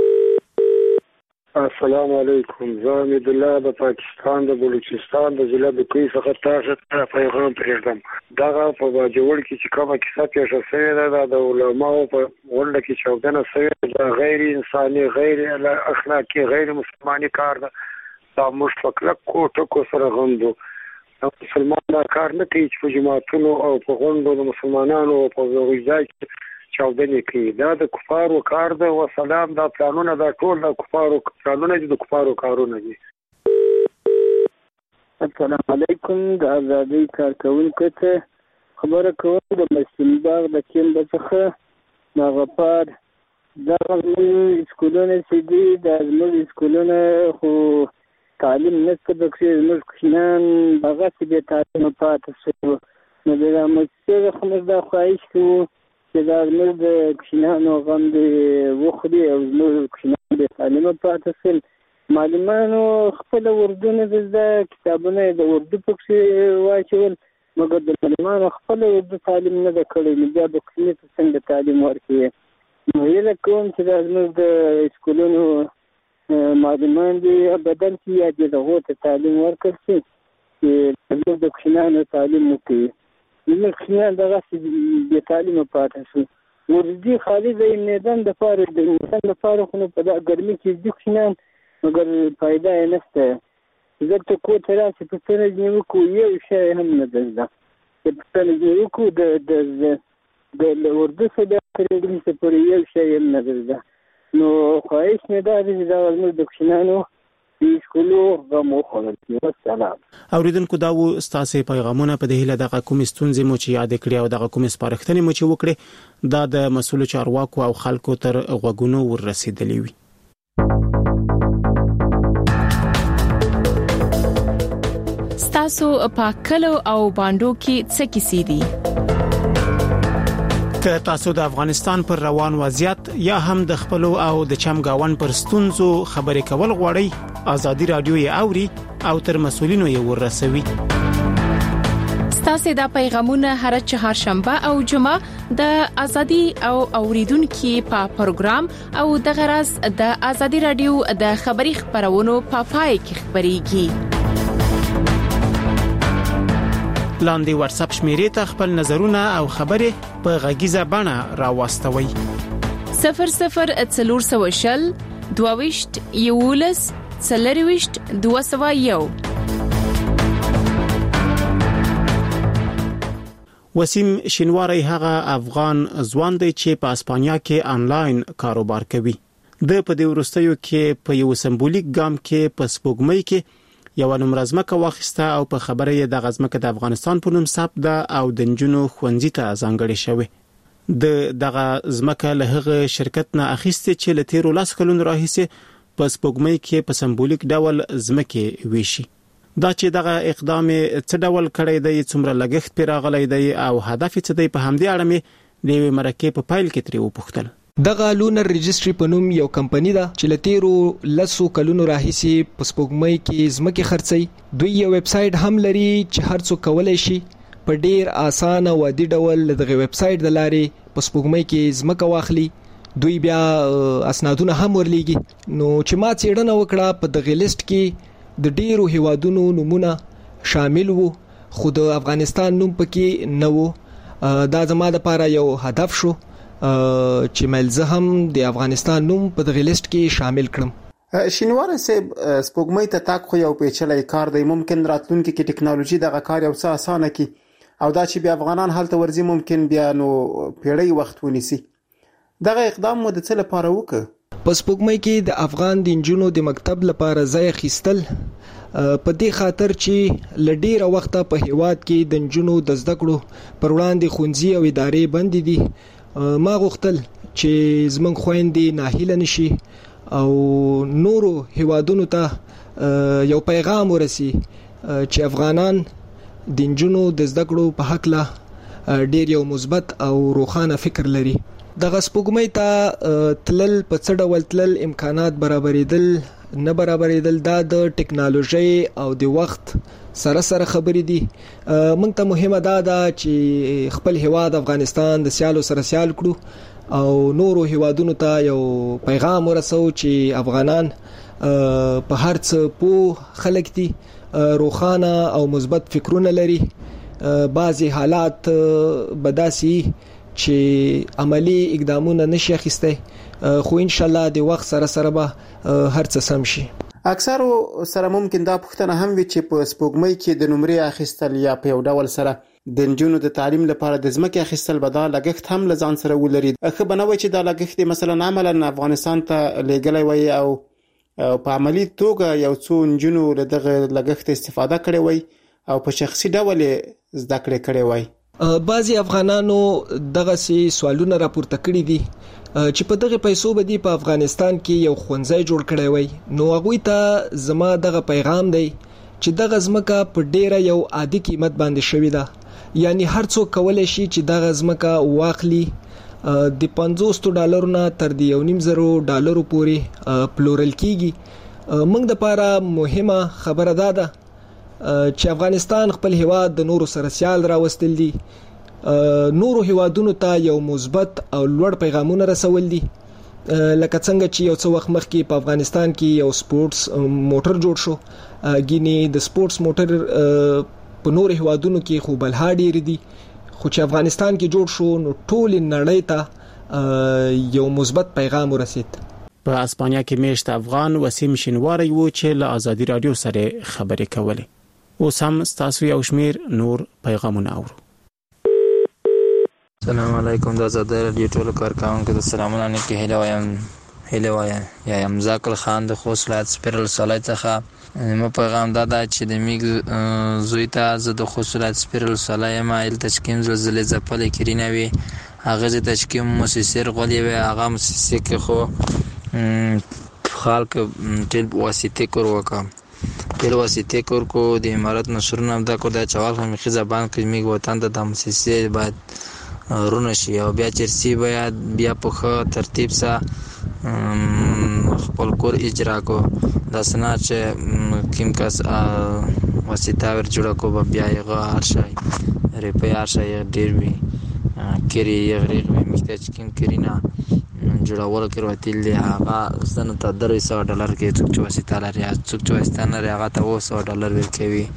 السلام علیکم زه امید الله د پاکستان د بلوچستان د ضلع د کوی څخه تاسو ته پیغام پرېږدم دغه په باجوړ کې چې کومه کیسه پیښه شوې ده د علماو په ورته کې چاودنه شوې ده غیر انساني غیر اخلاقی غیر مسلماني کار ده دا مشفقلک کوټه سره غندو مسلمان دا کار نه کوي چې په جماعتونو او په غونډو د مسلمانانو په ځای کې چاودنې کوي دا د کفارو کار ده و سلام دا پلانونه دا ټول د کفارو پلانونه دي د کفارو کارونه دي السلام علیکم د ازادي کارکونکو ته خبره کوم د مسلم باغ د کیمب څخه د غفار د سکولونو چې دي د زموږ سکولونو خو تعلیم نشته پکې زموږ کوچنیان هغه چې بې تعلیمه پاتې شوي نو د مسجد خمس دا خواهش کوو چې دا زموږ د کوچنیانو غم دې وخوري او زموږ کوچنیان بې تعلیمه پاتې شول معلمانو خپله اردو نه زده کتابونه د اردو پکې واچول مګر د معلمانو خپله اردو تعلیم نه ده کړی نو بیا به کوچني ته څنګه تعلیم ورکوي نو هیله کوم چې دا زموږ د سکولونو معلمان دي بدل کې یا د هغو ته تعلیم ورکړل شي چې زموږ د کوچنیانو تعلیم وکړي زموږ کوچنیان دغسې بې تعلیمه پاتې شو ورځي خالي د میدان دپاره د انسان دپاره خو نو په دا ګرمي کې دي کوچنیان مګر فایده یې نشته دلته کور ته راشي پوښتنه ځینې وکړو یو شی هم نه ده زده چې پوښتنه ځینې وکړو د اردو څخه تر انګلیسي پورې یو شی هم نه ده زده نو خواهش مې دا دی چې دا زموږ د کوچنیانو د سکولو غم وخوړل شي والسلام اوریدونکو دا و ستاسو پیغامونه په دې هیله دغه کوم ستونزې مو چې یاد کړی او دغه کوم سپارښتنې مو چې وکړي دا د مسؤل چارواکو او خلکو تر غوږونو ورسېدلې وي ستاسو په کلو او باندو کې څه کیسې دي که تاسو د افغانستان پر روان وضعیت یا هم د خپل او د چمګاون پر ستونزو خبرې کول غواړئ ازادي رادیو یې اوري او تر مسؤلینو یې ورسوي ستاسو د پیغامونه هر چهارشنبه او جمعه د ازادي او اوریدونکو په پروګرام او د غرض د ازادي رادیو د خبري خبرونو په پای کې خبريږي لاندې واتس اپ شمیرې ته خپل نظرونه او خبرې په غږیزه بڼه راوستوي 0040 دویشت یولس څلرويشت 201 وسیم شینواری هغه افغان ځوان دی چې په اسپانیا کې انلاین کاروبار کوي د په دې ورستیو کې په یو سمبولیک ګام کې په سپوږمۍ کې یو نمرزمکه واخیسته او په خبره یې د غزمکه د افغانستان په نوم ثبت ده او د نجونو خوندزي ته ځانګړې شوی د دغه زمکه له هغه شرکت نه اخیسته چې له 13 کلونو راهیسه په سپوږمۍ کې په سمبولیک ډول زمکه ویشي دا چې دغه اقدام څه ډول کړی دی، څومره لګښت پرې راغلی دی او هدف څه دی، په همدې اړه مې د مرکې په فایل کې ترې وپوښتل. دغه لونر ريجستري په نوم یو کمپنی ده چې لتیرو لسو کلونو راهیسي په سپوږمۍ کې ځمکې خرڅي. دوی یو ویب سټ هم لري چې هر څوک کولای شي په ډیر اسانه او عادي ډول دغه ویب سټ د لارې په سپوږمۍ کې ځمکه واخلي. دوی بیا اسنادونه هم ورلېږي. نو چې ما څېړنه وکړه په دغه لیست کې د ډیرو هیوادونو نمونه شامل وو، خو د افغانستان نوم پکې نه وو. دا زما لپاره یو هدف شو چې ملزه هم د افغانستان نوم په دغه لیست کې شامل کړم. شینواره صاحب، سپوږمۍ ته تاک خو یو پیچلی کار دی. ممکن راتلونکي کې ټکنالوژي دغه کار یو څه اسانه کی او دا چې بیا افغانان هلته ورځي ممکن بیا نو پیړۍ وخت ونیسي. دغه اقدام مو د څه لپاره وکړ؟ په سپوږمۍ کې د افغان د انجونو د مکتب لپاره ځای اخیستل په دې خاطر چې لډیره وخته په هیواد کې د انجونو د زده کړو پر وړاندې ښوونځي او ادارې بند دي. ما غوښتل چې زمونږ خويندې ناهیله نشي او نورو هیوادونو ته یو پیغام ورسي چې افغانان د انجونو د زده کړو په حق له ډیر یو مثبت او روښانه فکر لري. دغه سپوږمۍ ته تلل په څه ډول تلل، امکانات برابرېدل نه برابرېدل، دا د ټکنالوژي او د وخت سره خبرې دي. موږ ته مهمه ده چې خپل هیواد افغانستان د سیالو سره سیال کړو او نورو هیوادونو ته یو پیغام ورسو چې افغانان په هر څه پوه خلک دي، روښانه او مثبت فکرونه لري. بعضی حالات بداسي چې عملی اقدامونه نشي اخیسته، خو ان شاء الله د وخت سره به هر څه سم شي. اکثر سره ممکن دا پوښتنه هم وي چې په سپوږمۍ کې د نمرې اخیستل یا په یو ډول سره د انجونو د تعلیم لپاره د ځمکې اخیستل به دا لګښت هم له ځان سره ولري. ښه به نه وي چې دا لګښت مثلا عملا افغانستان ته لېږلی وي او په عملی توګه یو څو انجونو له دغه لګښت استفاده کړې وي او په شخصي ډول زده کړې کړې وي. بعضی افغانانو دغه سوالونه راپورته کړي دي چې په دغه پیسو باندې په افغانستان کې یو ښوونځی جوړ کړی وي. نو هغه ته زما دغه پیغام دی چې دغه ځمکه په ډیره یو عادي قیمت باندې شوې ده، یعنی هر څوک کولای شي چې دغه ځمکه واخلي. د $50 نه تر $1.5 پورې پلورل کیږي. موږ د لپاره مهمه خبره ده چې افغانستان خپل هیواد د نورو سره سیال راوستل دي، نورو هیوادونو ته یو مثبت او لوړ پیغامونه رسول دي. لکه څنګه چې یو څو وخت مخکې په افغانستان کې یو سپورتس موټر جوړ شو. ګینه د سپورتس موټر په نورو هیوادونو کې خو بلها ډیر دي، خو چې افغانستان کې جوړ شو نو ټول نړۍ ته یو مثبت پیغام ورسید. په اسپانیا کې میشت افغان وسیم شینواری وو چې له ازادي رادیو سره خبرې کولې. اوس هم تاسو یو شمیر نور پیغامونه اورو. السلام علیکم، د ازادي رادیو ټول کارکونکو ته سلامونه. نه کې هله وایم یا مزاکل خان د خوست ولایت سپیرل سالای څخه. مو پیغام دا چې د میګ زوی ته زه د خوست ولایت سپیرل سالای ما ال تشکیم زلزلې ځپل کړینوي. هغه د تشکیم مؤسسر غولې وي، هغه مؤسسه کې خو خلک ټیل واسطه کور وکم ټیل واسطه کور کو د امارات نشرونه دا کو د چوال هم خي زبان کې میګ وطن د مؤسسه بعد رونه شي او بیا چرسي بیا په ترتیب سره خپل کور اجرا کو د سنا چې کیم کس واسطه ور جوړ کو بیا یې غار شي ریپیر شي ډیر وی کری یغریغ میکته چې کیم کرینا جوړول کړو تل دی هغه سن ته $300 کې څوک واسطه لري، څوک واسطه نه لري هغه ته $200 ورکوي.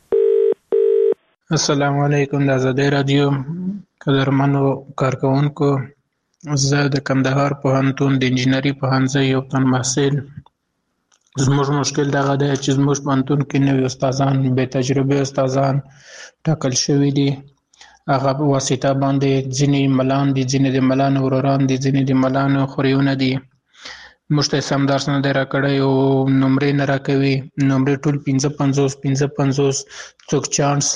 السلام علیکم، د ازادي رادیو قدرمنو کارکونکو. زه د کندهار پوهنتون د انجینری پوهنځي یو تن محصل. زموږ مشکل دغه دی چې زموږ پوهنتون کې نوي استادان بې تجربه استادان ټاکل شوي دي. هغه واسطه باندې ځینې ملان دي، ځینې د ملانو وروران دي، ځینې د ملانو خوریونه دي. موږ ته سم درس نه دی راکړی او نمرې نه راکوي. نمرې ټول 55 څوک چانس.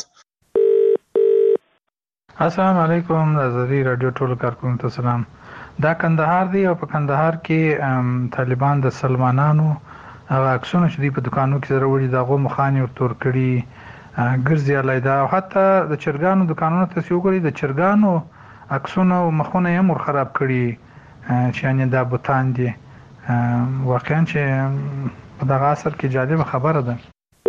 السلام علیکم، د ازادي رادیو ټول کارکونکو ته سلام. دا کندهار دی او په کندهار کې طالبان د سلمانانو هغه عکسونه چې دی په دکانو کې سره وړي دغه مخانی او تور کړي ګرځي لایدا او حتی د چرګانو دکانونو ته یو غړي د چرګانو عکسونه او مخونه یې مر خراب کړي چې ان دا بوتان دي واقعا چې په دغه اثر کې جالب خبره ده.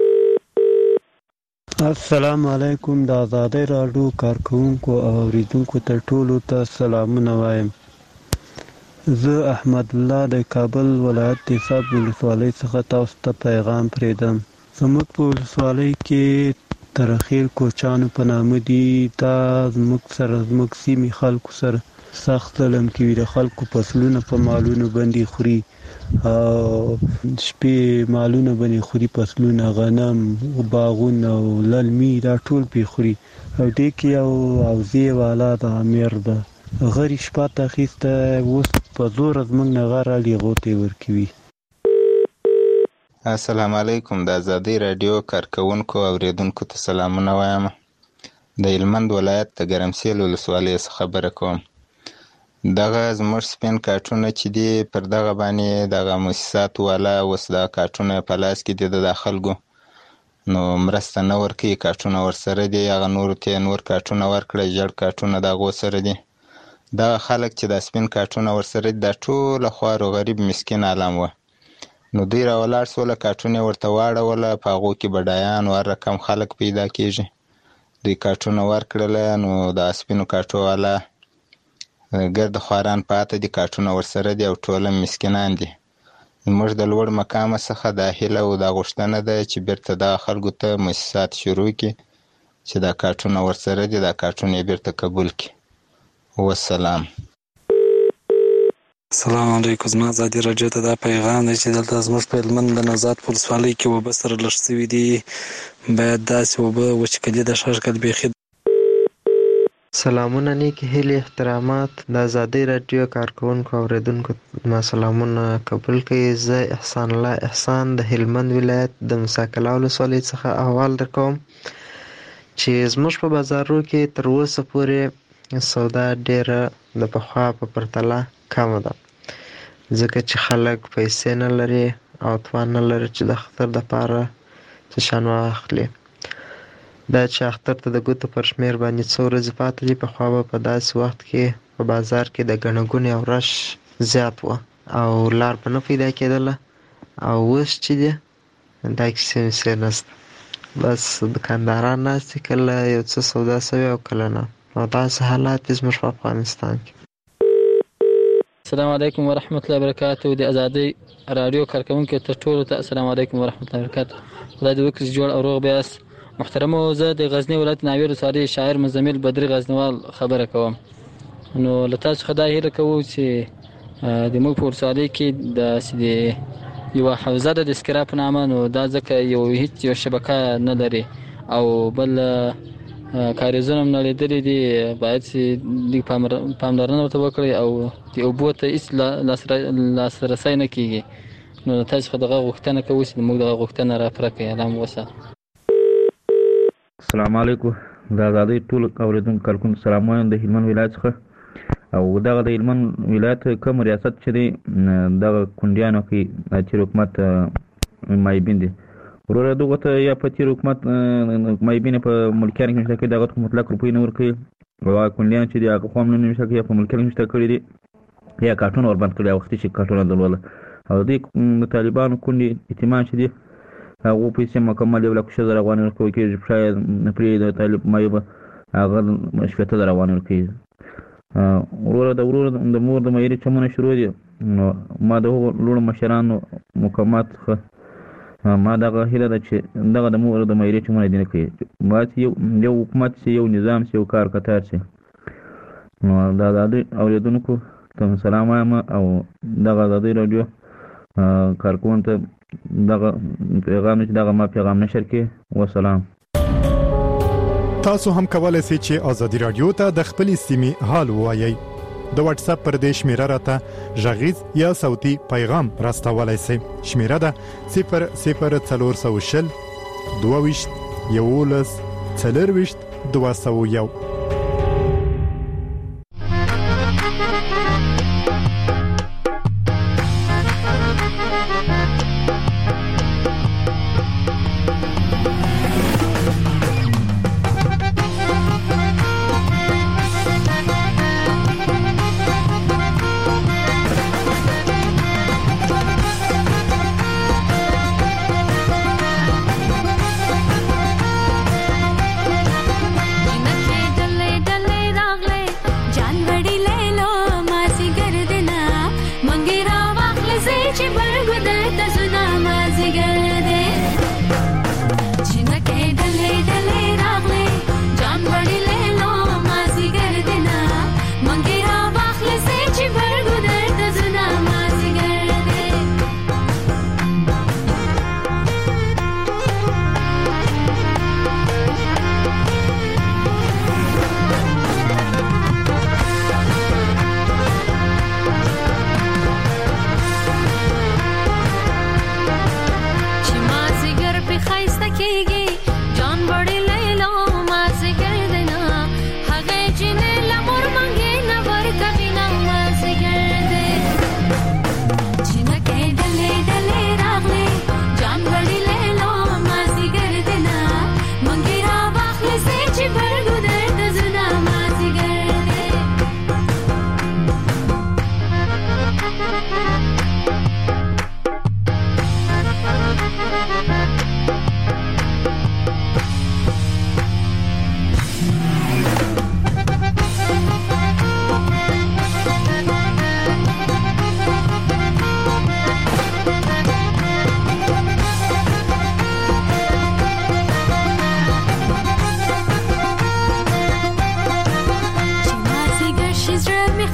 السلام علیکم د آزادۍ راډیو کارکونکو او اوریدونکو ته ټولو ته سلامونه وایم. زه احمد الله د کابل ولایت د حساب ولسوالۍ څخه تاسو ته پیغام پرېږدم. زموږ په ولسوالۍ کې ترخیل کوچانو په نامه دي. دا زموږ سیمې خلکو سره سخت ظلم کوي. د خلکو فصلونه په مالونو باندې خوري او شپې مالونه باندې خوري، فصلونه، غنم، باغونه او للمي دا ټول پې خوري. او دې کې یو اوزې والا د امیر ده غری شپه ته اخیسته، اوس په زور زموږ نه غره لیغو ته ورکوي. السلام علیکم. د آزادۍ راډیو کارکونکو او اوریدونکو ته سلامونه وایم. د هلمند ولایت د ګرمسیل ولسوالۍ څخه خبره کوم. دغه زموږ سپین کارټونه چې دي پر دغه باندې دغه مؤسسات والا اوس دا کارټونه په لاس کې دي د خلکو، نو مرسته نه ورکوي. کارټونه ورسره دي، هغه نورو ته نور کارټونه ورکړه، ژړ کارټونه د هغو سره دي. دغه خلک چې دا سپین کارټونه ورسره دي دا ټوله خوار او غریب مسکین عالم وه. نو دوی راولاړ سوله، کارټونه ورته واړوله، په هغو کې بډایان او هر رقم خلک پیدا کېږي. دوی کارټونه ورکړله، نو د سپینو کارټو والا ګرد خواران پاته دي، کارټونه ورسره دي او ټوله مسکینان دي. موږ د لوړ مقامه څخه دا هیله او دا غوښتنه ده چې بیرته دغه خلکو ته مؤسسات شروع کړي چې دا کارټونه ورسره دي، دا کارټونه یې بیرته قبول کړي. والسلام. السلام علیکم. زما آزادي راډیو ته دا پیغام دی چې دلته زموږ په هلمند د نوزاد په ولسوالۍ کې اوبه سره لږ شوي دي، باید داسې اوبه وچکلي د شرکت بیخي. سلامونه، نیکې هیلې، احترامات. د آزادۍ راډیو کارکونکو او اوریدونکو ما سلامونه قبول کړئ. زه احسان الله احسان د هلمند ولایت د موسی کلا ولسوالۍ څخه احوال درکوم چې زموږ په بازارو کې تر اوسه پورې سودا ډیره د پخوا په پرتله کمه ده، ځکه چې خلک پیسې نه لري او توان نه لري چې د اختر دپاره څه شیان واخلي. دا چې اختر ته د ګوتو پر شمېر باندې څو ورځې پاتې دي، پخوا به په داسې وخت کې په بازار کې د ګڼه ګوڼې او رش زیات وه او لار به نه پیدا کېدله. او اوس چې دی دا کیسې ویسې نشته، بس دکانداران ناست دي، کله یو څه سودا سوي او کله نه، او داسې حالات دي زموږ په افغانستان کې. السلام علیکم ورحمت الله وبرکاته. د آزادۍ راډیو کارکونکو ته ټولو ته السلام علیکم ورحمت الله وبرکاته. خدای دې وکړي جوړ او روغ بیاست. محترمو، زه د غزنی ولایت ناوې ولسوالۍ شاعر مزمل بدري غزنوال خبره کوم. نو له تاسو څخه دا هیله کوو چې د موږ په ولسوالۍ کې داسې یوه حوزه ده د اسکرا په نامه، نو دا ځکه هیڅ یو شبکه نه لري او بل کاریزونه هم نړېدلي دي، باید چې لږ پاملرنه ورته وکړئ او د اوبو ته هېڅ لاسرسی نه کېږي. نو تاسو څخه دغه غوښتنه کوو چې موږ دغه غوښتنه راپوره کړئ. الله مو وسه. السلام علیکم. د آزادۍ ټول اوریدونکو کارکونکو سلام وایم د هلمند ولایت څخه. او دغه د هلمند ولایت کوم ریاست چې دی دغه کونډیانو کې تیر حکومت مایبین دی. وروره دغه ته یا په تیر حکومت مایبین په ملکیانو کې نشته کړي، دغه ته مطلق روپۍ نه ورکوي، او کونډیان چې دی هغه خو هم نه نشته کړي، یا په ملکیانو کې نشته کړي دي، یا کارټونه وربند کړي، وختي چې کارټونه درلوده. او د طالبانو کونډې یتیمان چې دي هغو پیسې مکمل 1,00,000 افغانۍ ورکول کېږي، شاید پرې د طالب مایو به هغه 70,000 افغانۍ ورکوي. وروره د مور د معیاري چمونه شروع دي. نو ما د هغو لوړو مشرانو مقامات څخه ما دغه هیله ده چې دغه د مور د معیاري چمونه دې نه کوي، باید یو حکومت شي، یو نظام شي، یو کار کتار شي. نو د آزادۍ اورېدونکو ته سلام وایم او دغه آزادۍ راډیو کارکوونکو ته دغه پیغام چې دغه ما پیغام نشر کړي. والسلام. تاسو هم کولای شئ چې آزادۍ رادیو ته د خپلې سیمې حال ووایئ. د واتس اپ پر دې شمیره راته غږیز یا صوتي پیغام راستولای شئ. شمیره ده 00420 22 11 40 201.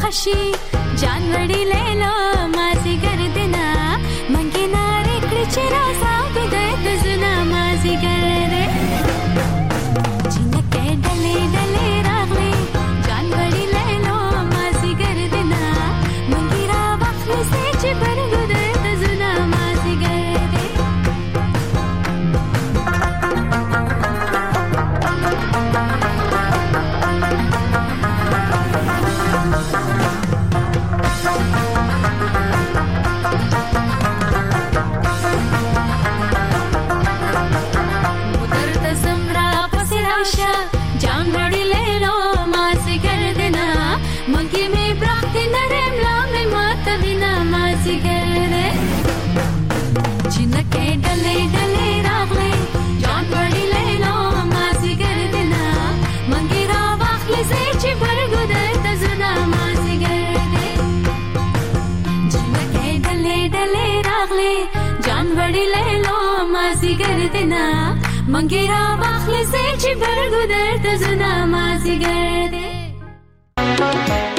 خشي جان وړي لیلا مازی ګردنا منګي ناره کړ چې راسا بدای د زنا مازی ګرده جنکه ډلې ډلې راغلي جان وړي لیلا مازی ګردنا منګي را واخلې سي چې برګده د زنا مازی ګرده ګردنا منګي را واخلې سې چې برګو درته زنا مازی ګرده